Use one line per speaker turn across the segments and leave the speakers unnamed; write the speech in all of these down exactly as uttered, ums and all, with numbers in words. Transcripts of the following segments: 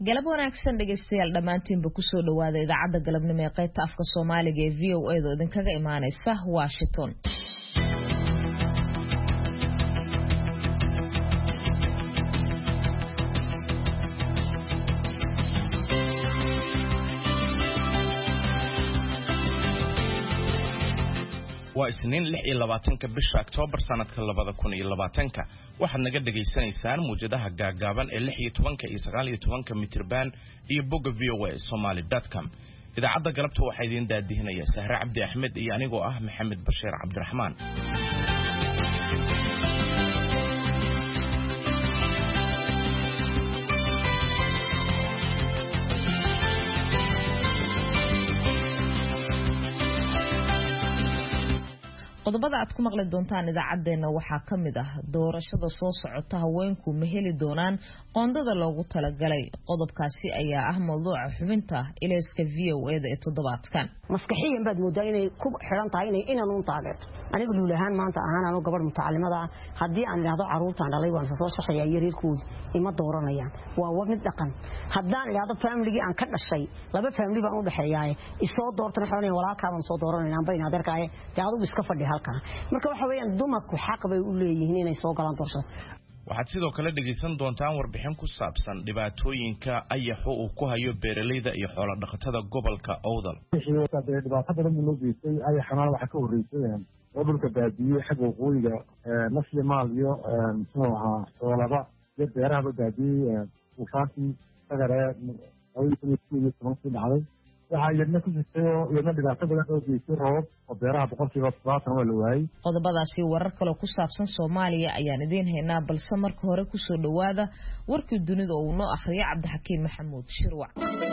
galab wanaagsan dhageystayaal dhamaantiinba ku soo dhawaada idaacadda galabnimo ee qaybta afka Soomaaliga ee V O A da idinkaga imaanaysa Washington.
waa isniin lix iyo labaatanka bisha October sanadka labada kun iyo labaatanka waxaad naga dhageysanaysaan muujadaha gaagaaban ee lix iyo tobanka iyo sagaal iyo tobanka mitirban iyo bogga v o a somali dot com idaacadda galabta waxaa idin daadihinaya Sahra Cabdi Axmed iyo anigoo ah Maxamed Bashiir Cabdiraxmaan.
qodobada aad ku maqli doontaan idaacadeena waxaa kamid ah doorashada soo socota haweenku ma heli doonaan qoondada loogu talagalay qodobkaasi ayaa ah mawduuca xubinta ilayska V O A da ee toddobaadkan.
maskaxiyan baad moodaa inay ku xiran tahay inay inaan u taageerto anigu luulahaan maanta ahaan aan gabadh mutacallimada ah haddii aan idhaahdo caruurtaan dhalay waan soo shaqeeyaa yareerkooda ima dooranayaan waa war mid dhaqan haddaan idhaahdo family aan ka dhashay laba family baan u dhaxeeyaa isoo doortana xoolayn walaalkaaban soo dooranayaan bayna adeerkaaye daadu iska fadhi marka waxa weeyaan dumarku xaq bay u leeyihiin inay soo galaan doorashada.
waxaad sidoo kale dhageysan doontaan warbixin ku saabsan dhibaatooyinka ayaxu uu ku hayo beeralayda iyo xoolo dhaqatada gobolka Awdal.
dhibaato badan loo geystay ayaxana waxa ka horeysay gobolka baadiye xagga waqooyiga nafsi maal iyo muxuu ahaa xoolaba iyo beeraha baadiye ufaantii sagare ay ku dhacday waxa yadna ku jirtay iyadna dhibaato badan oo geystay roob oo beeraha boqolkiiba todobaatan waa la waayay.
qodobadaasi warar kale ku saabsan Soomaaliya ayaan idin haynaa balse marka hore ku soo dhawaada warkii dunida oo noo akhriyo Cabdixakiin Maxamuud Shirwac.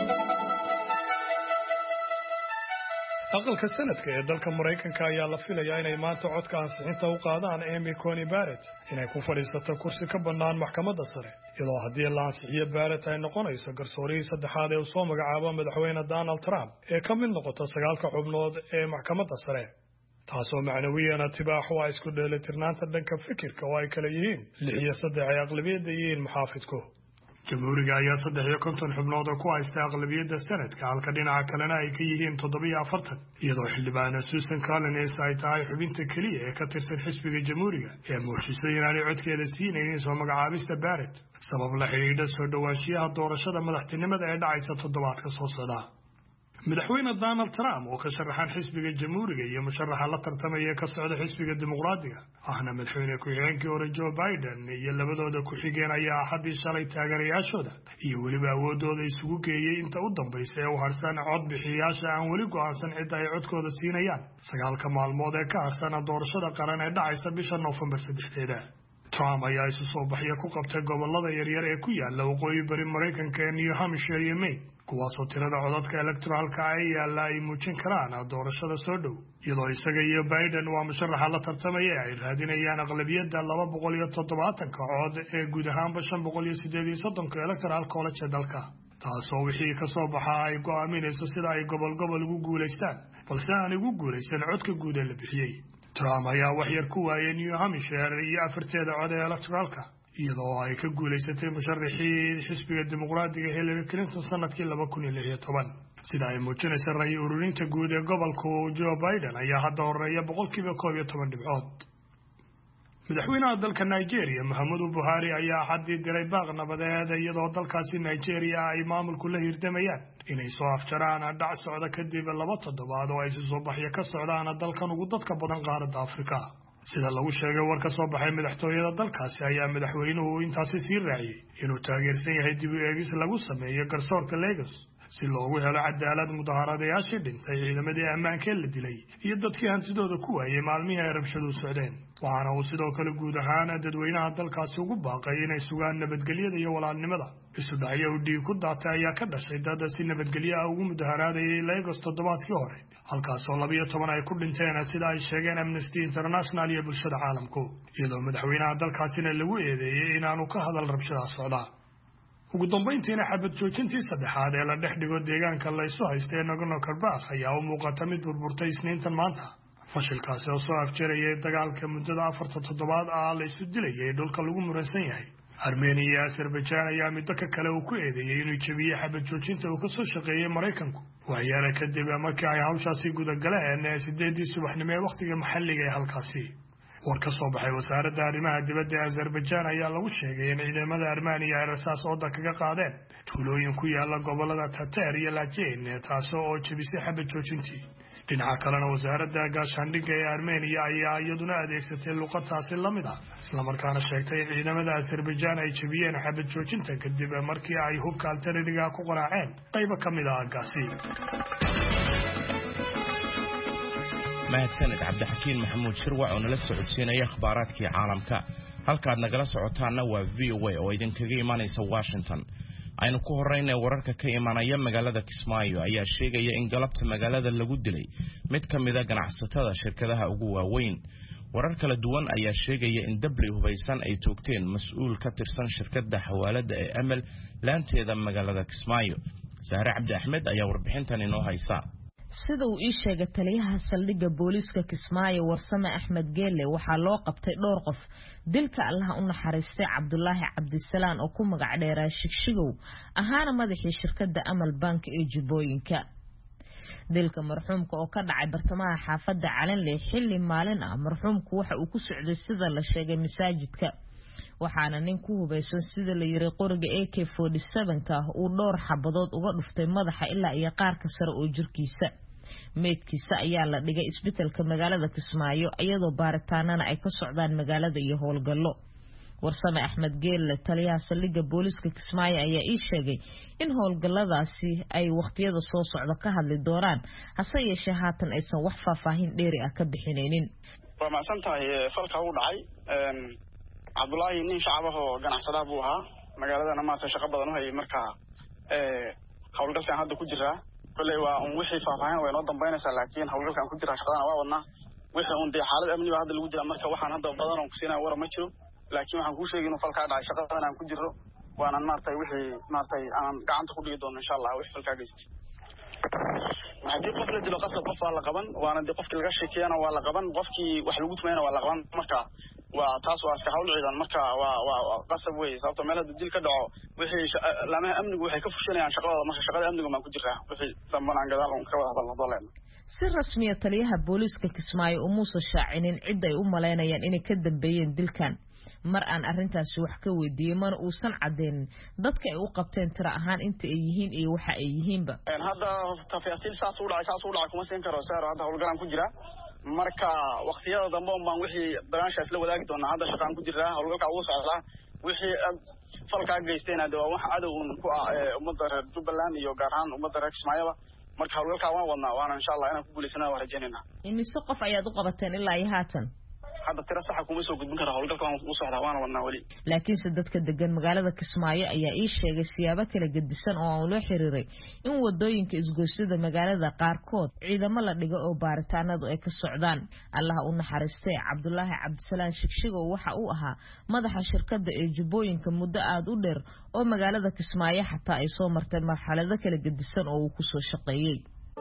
aqalka sanadka ee dalka Mareykanka ayaa la filayaa inay maanta codka ansixinta u qaadaan Amy Coney Barrett inay ku fadhiisato kursi ka bannaan maxkamadda sare iyadoo haddii la ansixiyo Barrett ay noqonayso garsoorihii saddexaad ee uu soo magacaabo madaxweyne Donald Trump ee ka mid noqota sagaalka xubnood ee maxkamadda sare taasoo macnawiyan tibaax waa isku dheelitirnaanta dhanka fikirka oo ay kala yihiin lix iyo saddex ay aqlabiyadda yihiin muxaafidku. jamhuuriga ayaa saddex iyo konton xubnood oo ku haysta aqlabiyadda sanadka halka dhinaca kalena ay ka yihiin toddoba iyo afartan iyadoo xildhibaana Susan Collins ay tahay xubinta keliya ee ka tirsan xisbiga jamhuuriga ee muujisay inaanay codkeeda siinaynin soo magacaabista Barrett sabab la xidhiidha soo dhawaanshiyaha doorashada madaxtinimada ee dhacaysa toddobaadka soo socda. madaxweyne Donald Trump oo ka sharaxan xisbiga jamhuuriga iyo musharaxa la tartamaya ka socda xisbiga dimuqraadiga ahna madaxweyne ku-xigeenkii hore Joe Biden iyo labadooda ku-xigeen ayaa axadii shalay taageerayaashooda iyo weliba awoodooda isugu geeyey inta u dambaysa ee u harsan cod bixiyayaasha aan weli go'aansan cidda ay codkooda siinayaan sagaalka maalmood ee ka harsana doorashada qaran ee dhacaysa bisha Noofembar saddexdeeda. Trump ayaa isu soo baxya ku qabtay gobolada yaryar ee ku yaala waqooyi bari Mareykanka ee New Hampshire iyo Maine kuwaasoo tirada codadka electoralka ay yaala ay muujin karaan doorashada soo dhow iyadoo isaga iyo Biden waa musharaxa la tartamaya ay raadinayaan aqlabiyadda laba boqol iyo toddobaatanka cod ee guud ahaanba shan boqol iyo siddeed iyo soddonka electoral college ee dalka taasoo wixii ka soo baxa ay go'aaminayso sida ay gobol gobol ugu guulaystaan balse aan ugu guulaysan codka guud ee la bixiyey. Trump ayaa wax yar ku waayay New Hampshire iyo afarteeda cod ee electoralka iyadoo ay ka guulaysatay musharaxii xisbiga dimuqraadiga Hillary Clinton sanadkii laba kun iyo lix iyo toban sida ay muujinayso ra'yi ururinta guud ee gobolka Joe Biden ayaa hadda horeeya boqolkiiba koob iyo toban dhibcood. madaxweynaha dalka Nigeria Muhammadu Buhari ayaa xadii diray baaq nabadeed iyadoo dalkaasi Nigeria ay maamulku la hirdamayaan inay soo afjaraan dhac socda kadib laba toddobaad oo ay soo baxyo ka socdaan dalkan ugu dadka badan qaaradda Afrika. sida lagu sheegay war ka soo baxay madaxtooyada dalkaasi ayaa madaxweynuhu intaasi sii raaciyay inuu taageersan yahay dib u eegis lagu sameeyo garsoorka Lagos si loogu helo cadaalad mudaharadayaashii dhintay ciidamadii ammaanka la dilay iyo dadkii hantidooda ku waayay maalmihii ay rabshadu socdeen. waxaana uu sidoo kale guud ahaan dadweynaha dalkaasi ugu baaqay inay sugaan nabadgelyada iyo walaalnimada. isu dhacyo u dhiig ku daatay ayaa ka dhashay dad si nabadgelyo ah ugu mudaharaadayay Lagos toddobaadkii hore halkaasoo laba iyo toban ay ku dhinteen sida ay sheegeen Amnesty International iyo bulshada caalamku iyadoo madaxweynaha dalkaasina lagu eedeeyay inaanu ka hadal rabshada socda. ugu dambeyntiina xabad joojintii saddexaad ee la dhex dhigo deegaanka la isu haystay Nagorno-Karabakh ayaa u muuqata mid burburtay Isniintan maanta. fashilkaasi oo soo afjarayay dagaalka muddada afarta toddobaad ah la isu dilayay dhulka lagu muransan yahay Armenia iyo Azerbaijan ayaa midda kale uu ku eedeeyay inuu jabiyay xabad joojinta uu ka soo shaqeeyay Mareykanku waxyaana kadib markii ay hawshaasi guda galeen sideedii subaxnimo ee waqtiga maxalliga ee halkaasi war ka soo baxay wasaaradda arrimaha dibadda ee Azerbaijan ayaa lagu sheegay in ciidamada Armenia ay rasaas ooda kaga qaadeen tuulooyin ku yaala gobolada Tatar iyo Lajen taasoo oo jabisay xabad joojintii dhinaca kalena wasaaradda gaashaandhigga ee Armenia ayaa iyaduna adeegsatay luqadtaasi la mid ah isla markaana sheegtay in ciidamada Azerbaijan ay jabiyeen xabad joojinta kadib markii ay hubka alternatiga ku qaraaceen qaybo ka mid ah gaasi
mahadsanid cabdixakiin maxamuud shirwac oo nala socodsiinaya akhbaaraadkii caalamka halkaad nagala socotaana waa V O A oo idinkaga imanaysa Washington aynu ku horeynay wararka ka imanaya magaalada Kismaayo ayaa sheegaya in galabta magaalada lagu dilay mid ka mid ah ganacsatada shirkadaha ugu waaweyn warar kala duwan ayaa sheegaya in dabli hubaysan ay toogteen mas'uul ka tirsan shirkadda xawaalada ee Amal laanteeda magaalada Kismaayo Sahre Cabdi Axmed ayaa warbixintan inoo haysa
sida uu ii sheegay taliyaha saldhigga booliska Kismaayo Warsame Axmed Geelle waxaa loo qabtay dhowr qof dilka Allah u naxariistay Cabdullaahi Cabdisalaan oo ku magac dheeraa Shigshigow ahaana madaxii shirkadda Amal Bank ee Jubbooyinka dilka marxuumka oo ka dhacay bartamaha xaafadda Calanley xilli maalin ah marxuumku waxa uu ku socday sida la sheegay masaajidka waxaana nin ku hubaysan sida la yiri qoriga A K forty-seven ka uu dhowr xabadood uga dhuftay madaxa ilaa iyo qaarka sare oo jirkiisa meedkiisa ayaa la dhigay isbitaalka magaalada Kismaayo iyadoo baaritaanana ay ka socdaan magaalada iyo howlgallo Warsame Axmed Geelle taliyaha saldhigga booliska Kismaayo ayaa ii sheegay in howlgalladaasi ay waqtiyada soo socda ka hadli doonaan hase yeeshee haatan aysan wax faahfaahin dheeri ah ka bixinaynin
waa macsantahay falka uu dhacay Cabdullaahi nin shacab oo ganacsada buu ahaa magaaladana maanta shaqo badan u hayay marka ee howlgalkan hadda ku jira kulay waa un wixii faahfaahin way noo dambeynaysaa laakiin howlgalkan ku jira shaqadana waa wadnaa wixii un dee xaalad amni hadda lagu jira marka waxaan hadda badan oo ku siinaa war ma jiro laakiin waxaan ku sheegay inuu falka dhacay shaqadan aan ku jiro waana maartay wixii maartay aan gacanta ku dhigi doono insha Allah wixii falka geystay hadii qof la dilo qasab qof waa la qaban waana dee qofkii laga sheekiyana waa la qaban qofkii wax lagu tumayna waa la qaban marka waa taas waa iska hawl ciidan marka waa waa qasab weey sababtoo meel dil ka dhaco wixii laamaha amnigu waxay ka fushanayaan shaqadooda marka shaqada amnigu ma ku jiraa wixii dambanaan gadaal oo ka wada hadalno doleen
si rasmi ah taliyaha booliska Kismaayo oo Muuse shaacinin cid ay u maleynayaan inay ka dambeeyeen dilkan mar aan arintaasi wax ka weydiiyay mana uusan cadeen dadka ay u qabteen tira ahaan inta ay yihiin iyo waxa ay yihiinba
een hadda tafaasiil saas u dhacay saas u dhacay kuma siin karo saaro hadda howlgalan ku jira marka waqtiyada dambe baan wixii barnaamijkaas la wadaagi doonaa hadda shaqaan ku jiraa howlgalka ugu socda wixii falka geystayna waa wax cadow ku ah ummadda reer Jubbaland iyo gaar ahaan ummadda reer Kismaayo marka howlgalka waan wadnaa waana insha Allah inaan ku guuleysano waan rajaynaynaa
imise qof ayaad u qabateen ilaa iyo haatan
hadda tira sax kuma soo gudbin kara howlgalka waan u socdaa waana wadnaa wali
laakiin dadka degan magaalada Kismaayo ayaa ii sheegay siyaabo kala gedisan oo aan loo xiriiray in wadooyinka isgoysyada magaalada qaarkood ciidamo la dhigo oo baaritaanadu ay ka socdaan Allah u naxariistay Cabdullaahi Cabdisalaan Shigshigow waxa uu ahaa madaxa shirkadda ee Jubbooyinka muddo aad u dheer oo magaalada Kismaayo xataa ay soo martay marxalado kala gedisan oo uu ku soo shaqeeyay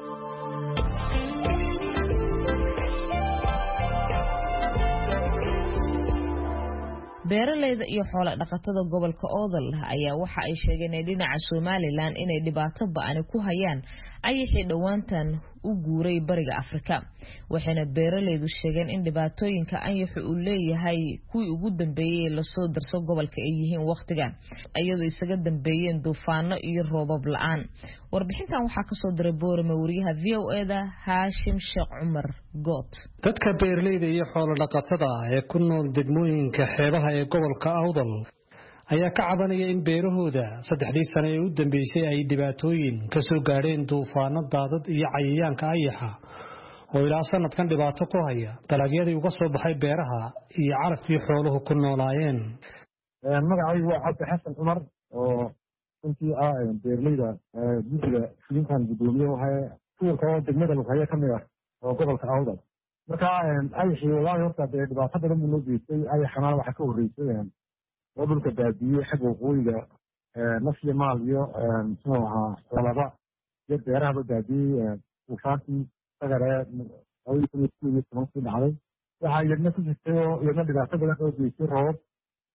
beeralayda iyo xoolo dhaqatada gobolka Oodal ayaa waxa ay sheegeen in dhinaca Soomaaliland inay dhibaato ba'an ku hayaan ayixii dhawaantan u guuray bariga Afrika waxayna beeralaydu sheegeen in dhibaatooyinka ayixu uu leeyahay kuwii ugu dambeeyay la soo darso gobolka ay yihiin waqtigan iyadoo isaga dambeeyeen duufaano iyo roobab la'aan warbixintan waxaa ka soo diray Boorama wariyaha V O A da Haashim Sheekh Cumar Goot
dadka beeralayda iyo xoolo dhaqatada ee ku nool degmooyinka xeebaha ee gobolka Awdal ayaa ka cabanaya in beerahooda saddexdii sano ee u dambeysay ay dhibaatooyin ka soo gaareen duufaano daadad iyo cayayaanka ayaxa oo ilaa sanadkan dhibaato ku haya dalagyadii uga soo baxay beeraha iyo carafkii xooluhu ku noolaayeen
magacaygu waa Cabdi Xasan Cumar oo intii ah beeralayda guddiga fulintan gudoomiye waxa kuwa degmada Luqaya ka mid ah oo gobolka Awdal marka ayaxii walaal horta dhibaato badan uu geystay ayaxana waxa ka horeysay wadulka baadiye xag waqooyiga nasli maal iyo soo ahaa xoolaba iyo beeraha baadiye uu faanti sagare oo iyo iyo toban dhacday waxa yadna ku jirtay oo iyadna dhibaato badan oo geystay roob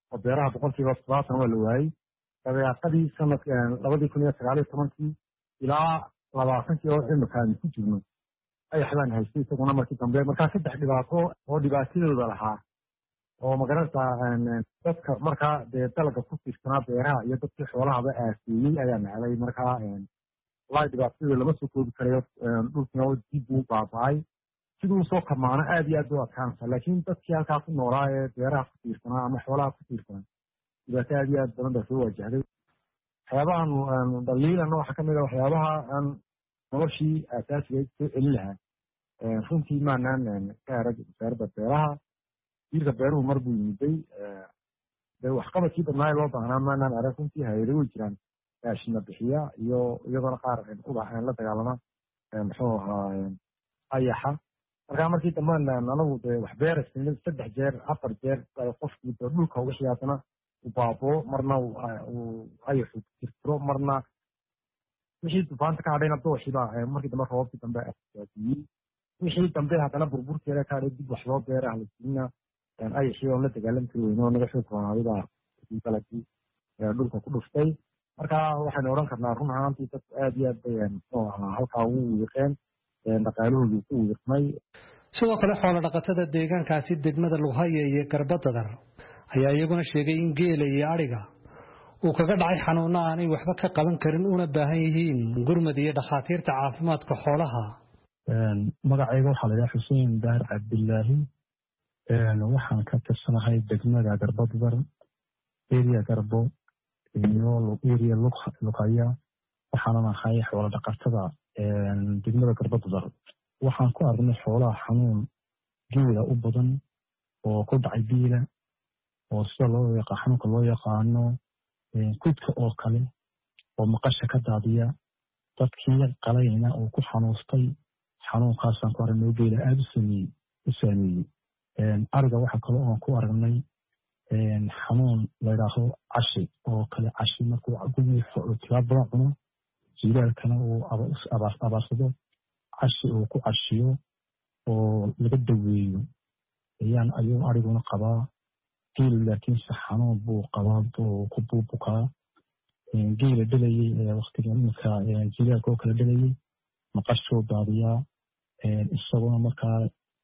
oo beeraha boqolkiiba todobaatan waa la waayey dabeeqadii sanadka labadii kun iyo sagaal iyo tobankii ilaa labaatankii oo imika aan ku jirno ayax baan haystay isaguna markii dambe markaa saddex dhibaato oo dhibaatadooda lahaa oo magarata dadka markaa dee dalagga ku tiirsanaa beeraha iyo dadkii xoolahaba aaseeyey ayaa nacday markaa walahi dhibaatadooda lama soo koobi karayo dhulkina dib uu baaba'ay siduu soo kamaano aad iyo aad u adkaanaysa laakiin dadkii halkaa ku noolaa ee beeraha ku tiirsanaa ama xoolaha ku tiirsanaa dhibaato aad iyo aad badan baa soo wajahday waxyaabahan dhaliilana waxaa kamid a waxyaabaha aan noloshii aasaasiga soo celin lahaa runtii maanaan ka arag wasaaradda beeraha jiirka beeruhu mar buu yimiday dee waxqabadkii badnaayo loo baahnaa maanaan arag runtii hay-ado way jiraan raashina bixiya iyo iyadoona qaar ubax la dagaalama muxuu ahaa ayaxa markaa markii dambaan anagu dee wax beeraysa saddex jeer afar jeer qofkii dee dhulka wixii haddana u baaboo marna ayaxu tirtiro marna wixii dufaanta ka hadhayna dooxiba markii dambe roobkii dambe aadiyey wixii dambe haddana burburkeeda ka hadhay dib wax loo beera halasiina ayaxii oon la dagaalami kari weyne oo naga xoog ronaadida dalagii dhulka ku dhuftay marka waxaynu odhan karnaa run ahaantii dad aad iyo aad bay muxuu ahaa halkaa ugu wiiqeen dhaqaalahoodii ku wiiqmay
sidoo kale xoolo dhaqatada deegaankaasi degmada Lughaya iyo Garbadadar ayaa iyaguna sheegay in geela iyo ariga uu kaga dhacay xanuuno aanay waxba ka qaban karin una baahan yihiin gurmad iyo dhakhaatiirta caafimaadka xoolaha
magacayga waxaa la yidhaha Xuseen Daahir Cabdillaahi waxaan ka tirsanahay degmada Garbadadar area Garbo iyo area Lughaya waxaana nahay xoolo dhaqatada degmada Garbadadar waxaan ku aragnay xoolaha xanuun geela u badan oo ku dhacay biila oo sida loo yaqaan xanuunka loo yaqaano kudka oo kale oo maqasha ka daadiya dadkii qalayna oo ku xanuustay xanuunkaasaan ku aragnay geela aad u sameeyey u saameeyey ariga waxa kale oo ku aragnay xanuun la yidhaaho cashi oo kale cashi markuu tilaab badan cuno jilaalkana uu abaarsado cashi uu ku cashiyo oo laga daweeyo ayaan ayuu ariguna qabaa geelu laakiinse xanuun buu qabaa buu ku buubukaa geela dhalayay ee waktiga imika jilaalka oo kale dhalayay maqashuu daadiyaa isaguna markaa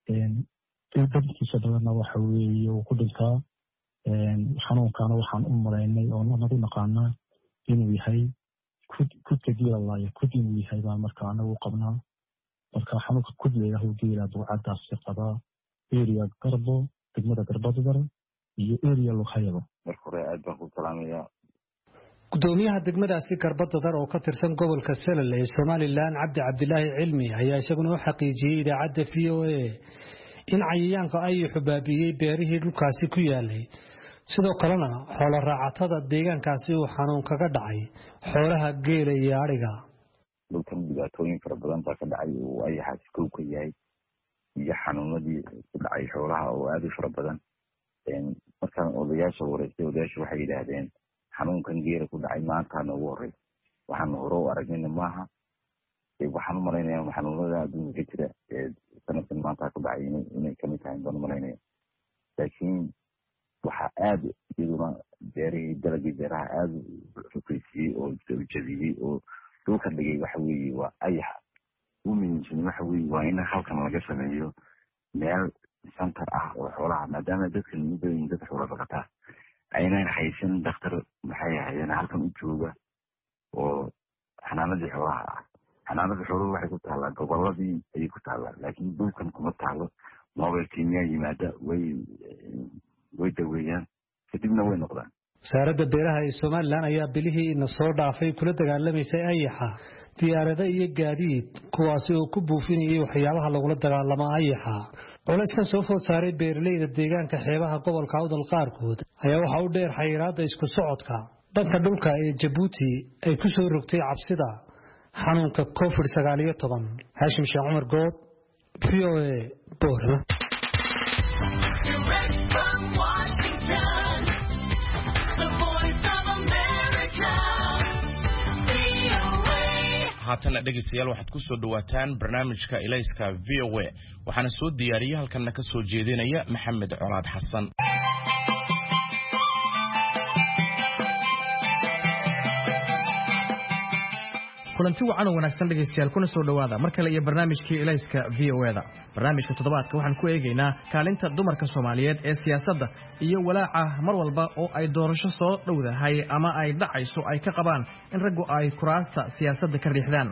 dadkiisa badanna waxa weeye uu ku dhintaa xanuunkana waxaan u malaynay oo nagu naqaanaa inuu yahay kudka geela laayo kud inuu yahay baan markaa anagu qabnaa marka xanuunka kud leeyahay geela buucadaasi qabaa area Garbo degmada Garbadadar iyo area Lughaya
marka hore aad baan ku salaamayaa
gudoomiyaha degmadaasi Garbadadar oo ka tirsan gobolka Salal ee Somaliland Cabdi Cabdillaahi Cilmi ayaa isaguna u xaqiijiyay idaacadda V O A in cayayaanka ay xubaabiyay beerihii dhulkaasi ku yaalay sidoo kalena xoolo raacatada deegaankaasi uu xanuun kaga dhacay xoolaha geela iyo ariga
dhulkan dhibaatooyin fara badan baa ka dhacay oo ayaxaas kow ka yahay iyo xanuunadii ku dhacay xoolaha oo aad u fara badan markaan odayaasha wareystay odayaasha waxay yidhaahdeen xanuunkan geela ku dhacay maanta noogu horey waxaan hore u aragnayna maaha waxaan u malaynayaa xanuunada adduunka ka jira sanadkan maanta ku dhacay inay kamid tahay baan u malaynaya laakiin waxaa aad iyaduna beerihii dalagii beeraha aad u xukaysiyey oo jabiyey oo dhulka dhigay waxa weeye waa ayaxa u muhiimsan waxa weeye waa in halkan laga sameeyo meel center ah oo xoolaha maadaama dadka nuugayin dad xoolo dhaqataa aynan haysan dhakhtar maxay ahaayeen halkan u jooga oo xanaanadii xoolaha ah xanaanadii xooluhu waxay ku taallaa goboladii ayay ku taallaa laakiin dhulkan kuma taalo mobile teamyaa yimaada way way daweeyaan kadibna way noqdaan
wasaaradda beeraha ee Somaliland ayaa bilihii ina soo dhaafay kula dagaalamaysay ayaxa diyaarada iyo gaadiid kuwaasi oo ku buufinayay waxyaabaha lagula dagaalamo ayaxa culayskan soo food saaray beeraleyda deegaanka xeebaha gobolka Awdal qaarkood ayaa waxa u dheer xayiraadda isku socodka dhanka dhulka ee Djibouti ay ku soo rogtay cabsida xanuunka covid sagaal iyo toban Hashim Sheekh Umar Good V O A Boorama
haatana dhegeystayaal waxaad ku soo dhawaataan barnaamijka Ilayska V O A waxaana soo diyaariyay halkan ka soo jeedinaya Maxamed Colaad Xasan
kulanti wacan oo wanaagsan dhegeystayaal kuna soo dhawaada mar kale iyo barnaamijkii Ilayska V O A da barnaamijka toddobaadka waxaan ku eegaynaa kaalinta dumarka Soomaaliyeed ee siyaasadda iyo walaaca mar walba oo ay doorasho soo dhowdahay ama ay dhacayso ay ka qabaan in raggu ay kuraasta siyaasadda ka riixdaan.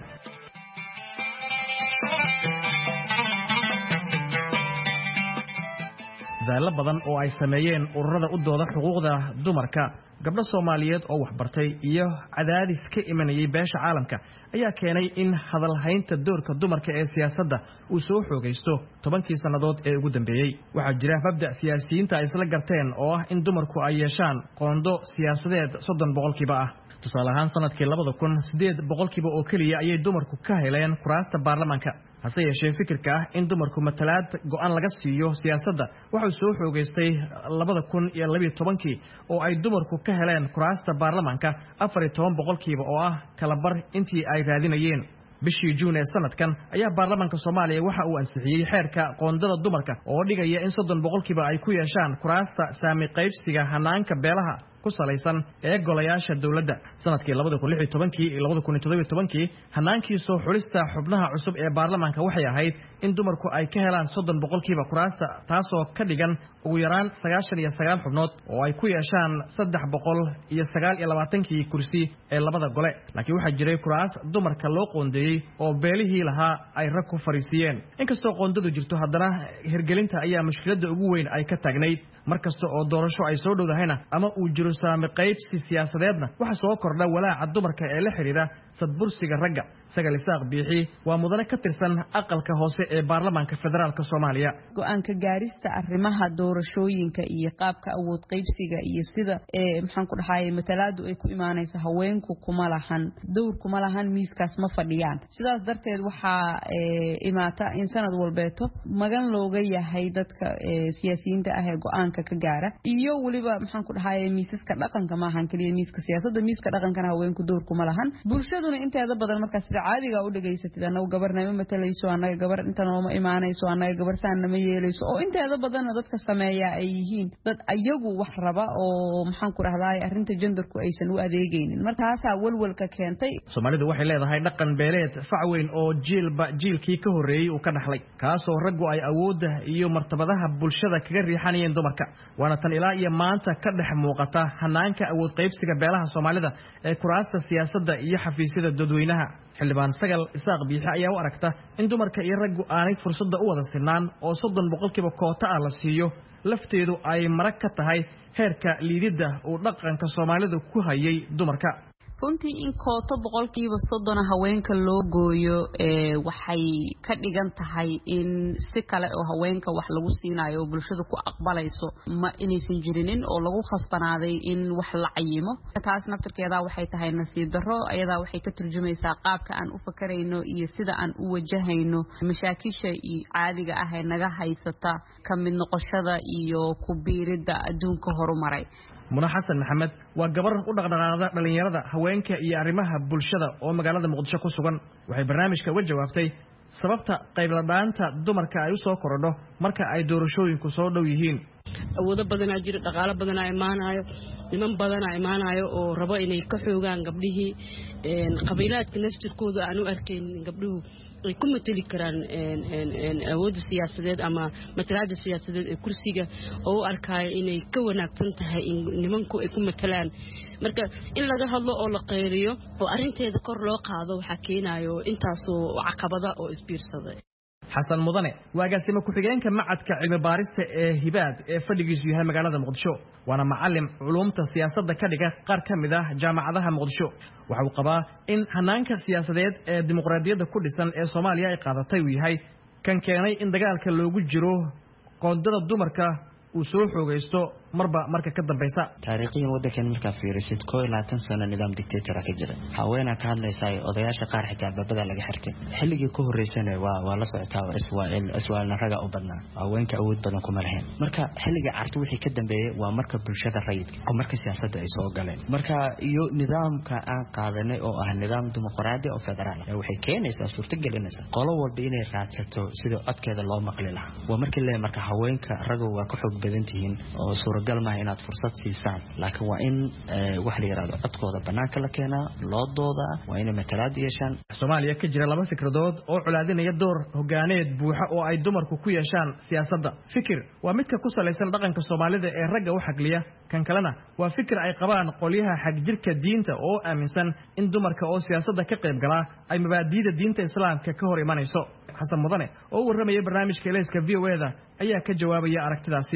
dadaalo badan oo ay sameeyeen ururada u dooda xuquuqda dumarka gabdho Soomaaliyeed oo wax bartay iyo cadaadis ka imanayay beesha caalamka ayaa keenay in hadal haynta doorka dumarka ee siyaasadda uu soo xoogaysto tobankii sanadood ee ugu dambeeyay. Waxaa jira mabda' siyaasiyiinta ay isla garteen oo ah in dumarku ay yeeshaan qondo siyaasadeed soddon boqolkiiba ah. tusaale ahaan sanadkii labada kun sideed boqolkiiba oo keliya ayay dumarku ka heleen kuraasta baarlamaanka. hase yeeshee fikirka ah in dumarku matalaad go'aan laga siiyo siyaasadda waxuu soo xoogaystay labada kun iyo laba iyo tobankii oo ay dumarku ka heleen kuraasta baarlamaanka afar iyo toban boqolkiiba oo ah kala bar intii ay raadinayeen. bishii Juun ee sanadkan ayaa baarlamaanka Soomaaliya waxa uu ansixiyay xeerka qoondada dumarka oo dhigaya in soddon boqolkiiba ay ku yeeshaan kuraasta saami qaybsiga hanaanka beelaha ku salaysan ee golayaasha dawladda. sanadkii labada kun iyo lix iyo tobankii iyo labada kun iyo toddoba iyo tobankii hanaankii soo xulista xubnaha cusub ee baarlamaanka waxay ahayd in dumarku ay ka helaan soddon boqolkiiba kuraasta, taasoo ka dhigan ugu yaraan sagaashan iyo sagaal xubnood oo ay ku yeeshaan saddex boqol iyo sagaal iyo labaatankii kursi ee labada gole. laakiin waxaa jiray kuraas dumarka loo qoondeeyey oo beelihii lahaa ay rag ku fariisiyeen. inkastoo qoondadu jirto haddana hirgelinta ayaa mushkiladda ugu weyn ay ka taagnayd. markasta oo doorasho ay soo dhowdahayna ama uu jiro saami qaybsi siyaasadeedna waxa soo kordha walaaca dumarka ee la xiriira sadbursiga ragga. Sagal Isaaq Biixi waa mudane ka tirsan aqalka hoose ee baarlamaanka federaalka Soomaaliya.
go'aanka gaarista arrimaha doorashooyinka iyo qaabka awood qaybsiga iyo sida ee maxaan ku dhahay matalaadu ay ku imaanayso haweenku kuma lahan dowr kuma lahan miiskaas ma fadhiyaan. sidaas darteed waxaa imaata in sanad walbeeto magan looga yahay dadka siyaasiyiinta ah ee go'aanka ka gaara iyo waliba maxaan ku dhahay miisaska dhaqanka ma ahan kaliya miiska siyaasadda, miiska dhaqankana haweenku dowr kuma lahan. bulshaduna inteeda badan markaas sida caadiga u dhageysatid anagu gabarnimo matalayso, anaga gabar inta nooma imaanayso, anaga gabar saanna ma yeelayso, oo inteeda badan dadka sameeya ay yihiin dad ayagu wax raba oo maxaan ku dhahday arrinta genderku aysan u adeegaynin. markaas walwalka keentay.
Soomaalidu waxay leedahay dhaqan beeleed fac weyn oo jiilba jiilkii ka horeeyay uu ka dhaxlay, kaasoo raggu ay awoodda iyo martabadaha bulshada kaga riixanayeen dumarka. waana tan ilaa iyo maanta ka dhex muuqata hanaanka awood qaybsiga beelaha Soomaalida ee kuraasta siyaasadda iyo xafiisyada dadweynaha. xildhibaan Sagal Isaaq Biixi ayaa u aragta in dumarka iyo raggu aanay fursadda u wada sinaan oo soddon boqolkiiba koota ah la siiyo lafteedu ay marag ka tahay heerka liididda uu dhaqanka Soomaalidu ku hayay dumarka.
runtii in kooto boqolkiiba soddon haweenka loo gooyo ee waxay ka dhigan tahay in si kale oo haweenka wax lagu siinayo bulshada ku aqbalayso ma inaysan jirinin oo lagu khasbanaaday in wax la cayimo. taas naftirkeeda waxay tahay nasiib darro, ayada waxay ka turjumaysaa qaabka aan u fakarayno iyo sida aan u wajahayno mashaakisha caadiga ah ee naga haysata ka mid noqoshada iyo ku biiridda adduunka horumaray.
Muna Xasan Maxamed waa gabar u dhaqdhaqaaqda dhalinyarada haweenka iyo arrimaha bulshada oo magaalada Muqdisho ku sugan. waxay barnaamijka uga jawaabtay sababta qayb la dhaanta dumarka ay u soo korodho marka ay doorashooyinku soo dhow yihiin.
awoodo badan ay jiro, dhaqaale badan ay imaanayo, niman badan ay imaanayo oo rabo inay ka xoogaan gabdhihii een qabiilaadka naftirkooda aan u arkayn gabdhuhu ay ku matali karaan awoodda siyaasadeed ama matalaadda siyaasadeed ee kursiga oo u arkaayo inay ka wanaagsan tahay in nimanku ay ku matalaan. marka in laga hadlo oo la qeyriyo oo arinteeda kor loo qaado waxa keenayo intaasoo caqabada oo isbiirsaday.
xasan mudane waa agaasimo ku-xigeenka macadka cilmi baarista ee hibaad ee fadhigiisu yahay magaalada Muqdisho, waana macallim culuumta siyaasadda ka dhiga qaar ka mid ah jaamacadaha Muqdisho. waxa uu qabaa in hanaanka siyaasadeed ee dimuqraadiyadda ku dhisan ee Soomaaliya ay qaadatay uu yahay kan keenay in dagaalka loogu jiro qoondada dumarka uu soo xoogaysto marba marka ka dambaysa.
taariikhiyan wadankan marka fiirisid koo iyo labaatan sano nidaam dictator ka jira, haweenka ka hadlaysay odayaasha qaar xitaa babada laga xirtay. xilligii ku horeysana waa waa la socotaa Israa'iil Israa'iilna raga u badnaa, haweenka awood badan kuma lahayn. marka xilliga cartu wixii ka dambeeyay waa marka bulshada rayidka oo marka siyaasadda ay soo galeen. marka iyo nidaamka aan qaadanay oo ah nidaam dimuqraadi oo federaal ah waxay keenaysaa suurtagelinaysa qolo walba inay raadsato sida codkeeda loo maqli lahaa. waa markii la marka haweenka raga waa ka xoog badan tihiin oo suuragal ma inaad fursad siisaan laakiin waa in wax la yiraahdo codkooda banaanka la keenaa loo dooda waa in matalaad yeeshaan
Soomaaliya ka jira laba fikradood oo culaadinaya door hogaaneed buuxa oo ay dumarku ku yeeshaan siyaasadda fikir waa mid ka ku salaysan dhaqanka Soomaalida ee ragga u xagliya kan kalena waa fikir ay qabaan qoliyaha xag jirka diinta oo aaminsan in dumarka oo siyaasadda ka qayb gala ay mabaadiida diinta islaamka ka hor imanayso xasan mudane oo warramaya barnaamijka Ilayska V O A-da ayaa ka jawaabaya aragtidaasi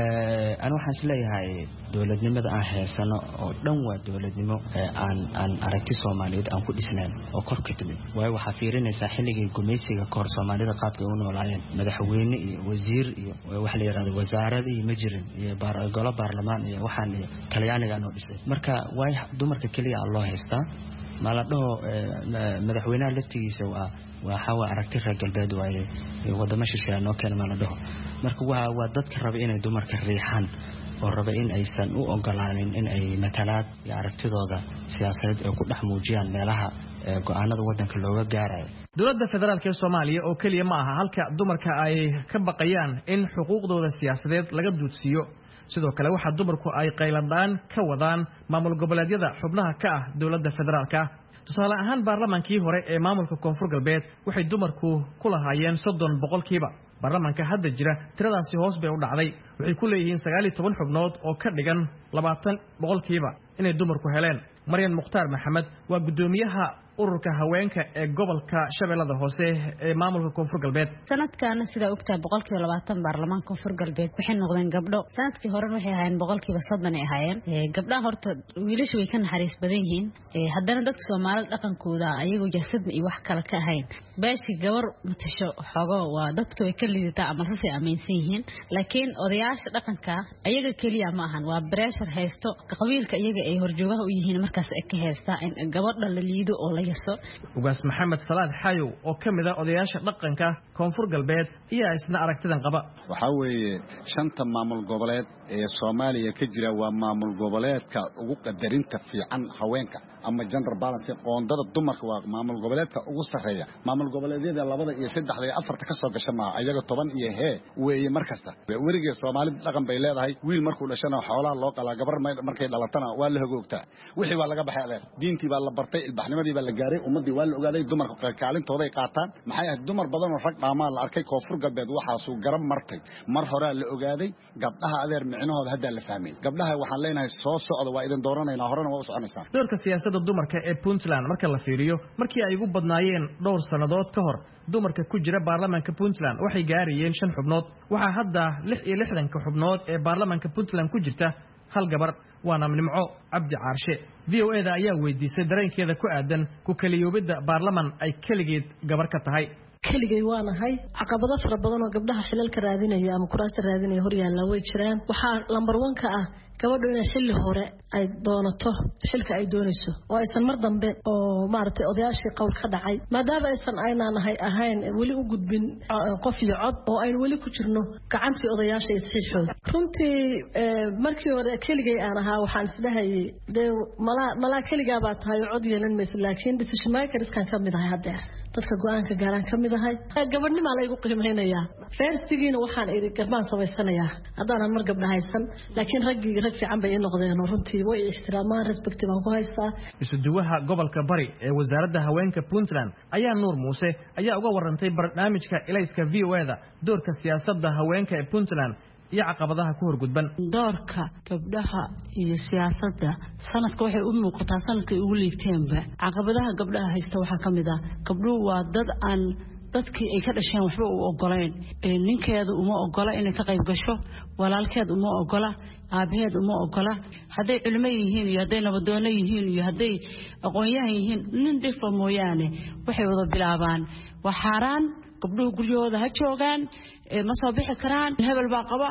ee aan waxaan isleeyahay dawladnimada aan heesano oo dhan waa dawladnimo aan aan aragti Soomaaliyeed aan ku dhisnaan oo kor ka timid way waxa fiirinaysa xilligii gumeysiga kor Soomaalida qaabka uu noolaayeen madaxweyne iyo wasiir iyo wax la yiraahdo wasaaradii ma jirin iyo golo baarlamaan iyo waxaan Talyaaniga noo dhisay marka way dumarka kaliya loo heystaa maladho madaxweynaha laftigiisa waa waxa waa aragti reer galbeed waaye wadamo shisheeye noo keenay maladho marka waa waa dadka raba inay dumarka riixaan oo raba in aysan u ogolaanin in ay matalaad iyo aragtidooda siyaasadeed ay ku dhex muujiyaan meelaha go'aanada wadanka looga gaarayo
dowladda federaalka ee Soomaaliya oo kaliya ma aha halka dumarka ay ka baqayaan in xuquuqdooda siyaasadeed laga duudsiyo sidoo kale waxa dumarku ay qayladaan ka wadaan maamul goboleedyada xubnaha ka ah dowladda federaalka tusaale ahaan baarlamaankii hore ee maamulka koonfur galbeed waxay dumarku ku lahaayeen soddon boqolkiiba baarlamaanka hadda jira tiradaasi hoos bay u dhacday waxay ku leeyihiin sagaal iyo toban xubnood oo ka dhigan labaatan boqolkiiba inay dumarku heleen Maryan Mukhtaar Maxamed waa gudoomiyaha ururka haweenka ee gobolka Shabeellada Hoose ee maamulka koonfur galbeed
sanadkan sida ogtaa boqolkiiba labaatan baarlamaanka koonfur galbeed waxay noqdeen gabdho sanadkii hore waxay ahaayeen boqolkiiba soddon ay ahaayeen gabdhaha horta wiilashu way ka naxariis badan yihiin haddana dadka Soomaalida dhaqankooda ayagu jasad iyo wax kale ka ahayn baashi gabar mutasho xogo waa dadka way ka liidataa ama rasi aaminsan yihiin laakiin odayaasha dhaqanka ayaga kaliya ma ahan waa pressure haysto qabiilka iyaga ay horjoogaha u yihiin markaas ay ka haystaa in gabadha la liido oo ugaas
maxamed salaad xayow oo ka mid ah odayaasha dhaqanka koonfur galbeed ayaa isna aragtidan qaba
waxa weeye shanta maamul goboleed ee Soomaaliya ka jira waa maamul goboleedka ugu qadarinta fiican haweenka ama gender balance qoondada dumarka waa maamul goboleedka ugu sareeya maamul goboleedyada labada iyo saddexda iyo afarta ka soo gashay ma ayaga toban iyo hee weeye markasta wariga Soomaalida dhaqan bay leedahay wiil markuu dhashana xoolaha loo qala gabar markay dhalatana waa la hogoogtaa wixii waa laga baxay adeer diintii baa la bartay ilbaxnimadii baa la gaaray ummadii waa la ogaaday dumarka kaalintooda ay qaataan maxay ahayd dumar badan oo rag dhaamaa la arkay koonfur galbeed waxa soo garab martay mar hore la ogaaday gabdhaha adeer micnahooda hadda la fahmay gabdhaha waxaan leenahay soo socda waa idin dooranayna horena waa u soconaysaa
doorka siyaasadda dumarka ee Puntland marka la fiiriyo markii ay ugu badnaayeen dhowr sanadood ka hor dumarka ku jira baarlamaanka Puntland waxay gaarayeen shan xubnood waxa hadda lix iyo lixdan ka xubnood ee baarlamaanka Puntland ku jirta hal gabar waana Nimco Cabdi Caarshe V O A-da ayaa weydiisay dareenkeeda ku aadan ku kaliyoobida baarlamaan ay kaligeed gabar ka tahay
kaligay waanahay caqabado fara badan oo gabdhaha xilalka raadinaya ama kuraasta raadinaya hor yaalla way jiraan waxaa lambar one ka ah gabadhu inay xilli hore ay doonato xilka ay doonayso oo aysan mar dambe oo maaragtay odayaashii qowl ka dhacay maadaama aysan aynaanahay ahayn weli u gudbin qof iyo cod oo aynu weli ku jirno gacantii odayaasha iyo saxiixooda runtii markii hore keligay aan ahaa waxaan isdhahayay dee malaa malaa keligaa baa tahay oo cod yeelan maysa laakiin decision makerskan ka mid ahay haddeer dadka go'aanka gaaraan ka mid ahay gabadhnima laygu qiimeynayaa firstigiina waxaan iri garbaan samaysanayaa haddaanan mar gabdha haysan laakiin raggii rag fiican bay noqdeen runtii way ixtiraamaan respect baan ku haystaa
isuduwaha gobolka bari ee wasaaradda haweenka Puntland ayaa Nuur Muuse ayaa uga warantay barnaamijka Ilayska V O A-da doorka siyaasadda haweenka ee Puntland iyo caqabadaha ku horgudban
doorka gabdhaha iyo siyaasadda sanadka waxay u muuqataa sanadkii ugu liigteenba caqabadaha gabdhaha haysta waxaa ka mid ah gabdhuhu waa dad aan dadkii ay ka dhasheen waxba u ogoleen ninkeedu uma ogola inay ka qayb gasho walaalkeed uma ogola aabaheed uma ogola hadday culimo yihiin iyo hadday nabadoono yihiin iyo hadday aqoon-yahan yihiin nin dhifa mooyaane waxay wada bilaabaan waa xaaraan gabdhuhu guryahooda ha joogaan ma soo bixi karaan hebel baa qaba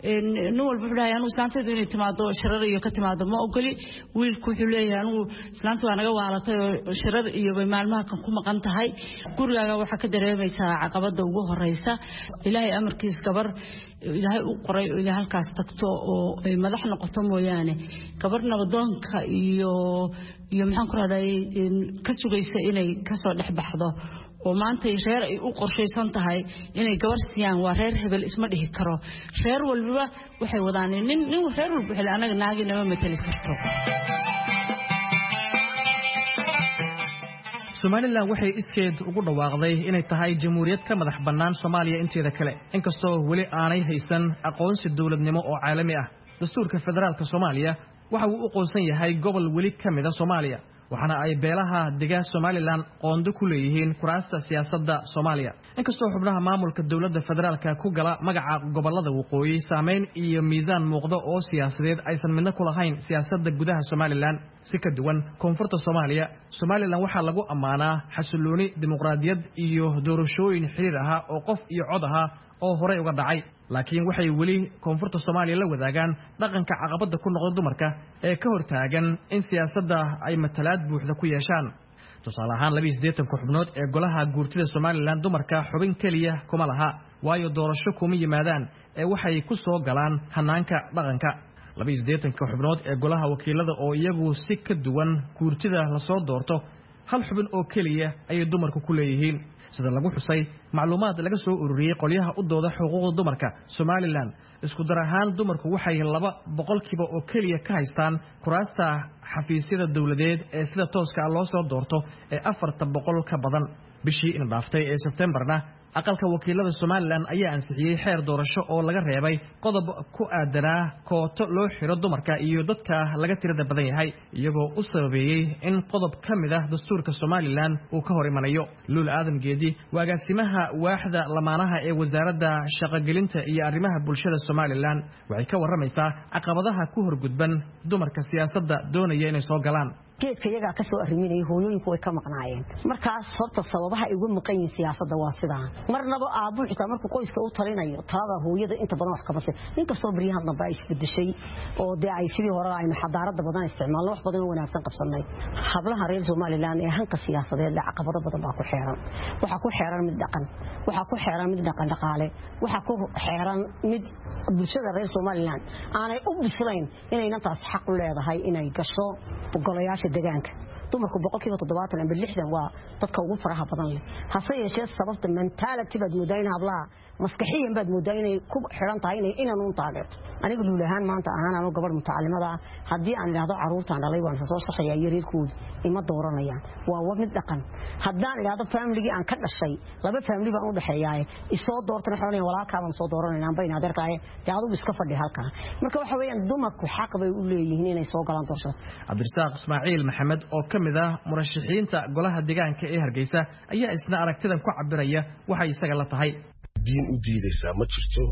nin walba wuxuu dhahay anigu islaantaydu inay timaado shirar iyo ka timaado ma ogoli wiilku wuxuu leeyahay anigu islaanta waa naga waalatay oo shirar iyo bay maalmaha kan ku maqan tahay gurigaaga waxaa ka dareemaysaa caqabada ugu horeysa ilaahay amarkiis gabar ilaahay u qoray oo ilaahay halkaas tagto oo ay madax noqoto mooyaane gabar nabadoonka iyo iyo maxaan ku raadayay ka sugaysa inay ka soo dhex baxdo oo maanta reer ay u qorshaysan tahay inay gabar siiyaan waa reer hebel isma dhihi karo reer walba waxay wadaan nin nin reer walba xil anaga naagi nama matali karto
Somaliland waxay iskeed ugu dhawaaqday inay tahay jamhuuriyad ka madax bannaan Soomaaliya inteeda kale inkastoo wali aanay haysan aqoonsi dawladnimo oo caalami ah dastuurka federaalka Soomaaliya waxa uu u qoonsan yahay gobol wali ka mid ah Soomaaliya waxaana ay beelaha deegaanka Somaliland qoonda ku leeyihiin kuraasta siyaasadda Soomaaliya inkastoo xubnaha maamulka dawladda federaalka ku gala magaca gobolada waqooyi saameyn iyo miisaan muuqda oo siyaasadeed aysan midna ku lahayn siyaasadda gudaha Somaliland si ka duwan koonfurta Soomaaliya Somaliland waxa lagu amaanaa xasilooni dimuqraadiyad iyo doorashooyin xiriir ah oo qof iyo cod ah oo hore uga dhacay laakiin waxay wali koonfurta Soomaaliya la wadaagaan dhaqanka caqabada ku noqda dumarka ee ka hortaagan in siyaasadda ay matalaad buuxda ku yeeshaan tusaale ahaan laba iyo siddeetan xubnood ee golaha guurtida Somaliland dumarka xubin kaliya kuma laha waayo doorasho kuma yimaadaan ee waxay ku soo galaan hanaanka dhaqanka laba iyo siddeetan xubnood ee golaha wakiilada oo iyagu si ka duwan guurtida la soo doorto hal xubin oo kaliya ay dumarku ku leeyihiin sida lagu xusay macluumaad laga soo ururiyay qolyaha u dooda xuquuqda dumarka Somaliland isku dar ahaan dumarku waxay laba boqolkiiba oo kaliya ka haystaan kuraasta xafiisyada dawladeed ee sida tooska loo soo doorto ee afartan boqol ka badan bishii in dhaaftay ee September-na aqalka wakiilada Somaliland ayaa ansixiyay xeer doorasho oo laga reebay qodob ku aadanaa kooto loo xiro dumarka iyo dadka laga tirada badan yahay iyagoo u sababeeyay in qodob kamid ah dastuurka Somaliland uu ka hor imanayo Luul Aadan Geedi agaasimaha waaxda lamaanaha ee wasaaradda shaqo-gelinta iyo arrimaha bulshada Somaliland waxay ka waramaysaa caqabadaha ku horgudban dumarka siyaasadda doonaya inay soo galaan
geedka iyaga ka soo arriminay hooyooyinku way ka maqnaayeen markaas sababta sababaha ay ugu maqan yihiin siyaasadda waa sidaa marnaba aabbu xitaa markuu qoyska u talinayo talada hooyada inta badan wax ka basay inkastoo bariyahan dambe ay isbedeshay oo de ay sidii hore ay xadaarada badan isticmaalno wax badan oo wanaagsan qabsanay hablaha reer Somaliland ee hanka siyaasadeed la caqabado badan baa ku xeeran waxa ku xeeran mid dhaqan waxa ku xeeran mid dhaqan dhaqaale waxa ku xeeran mid bulshada reer Somaliland aanay u bislayn inay taas xaq u leedahay inay gasho golayaasha deegaanka dumarku boqolkiiba toddobaatan ama lixdan waa dadka ugu faraha badan leh hase yeeshee sababta mentality baad moodaa in hablaha maskaxiyan baad moodaa inay ku xiran tahay inay inaan u taageerto anigu luulahaan maanta ahaan anoo gabadh mutacallimada ah haddii aan idhaahdo carruurtaan dhalay waan soo saxayaa yareerkooda ima dooranayaan waa war mid dhaqan haddaan idhaahdo familygii aan ka dhashay laba family baan u dhaxeeyaaye isoo doortana xoolayn walaalkaa baan soo dooranaynaa bayna adeerkaaye dee adigu iska fadhi halkaa marka waxa weeyaan dumarku xaq bay u leeyihiin inay soo galaan doorashada
Cabdirasaaq Ismaaciil Maxamed oo ka mid ah murashaxiinta golaha deegaanka ee Hargeysa ayaa isna aragtidan ku cabiraya waxa isaga la tahay
diin u diidaysaa ma jirto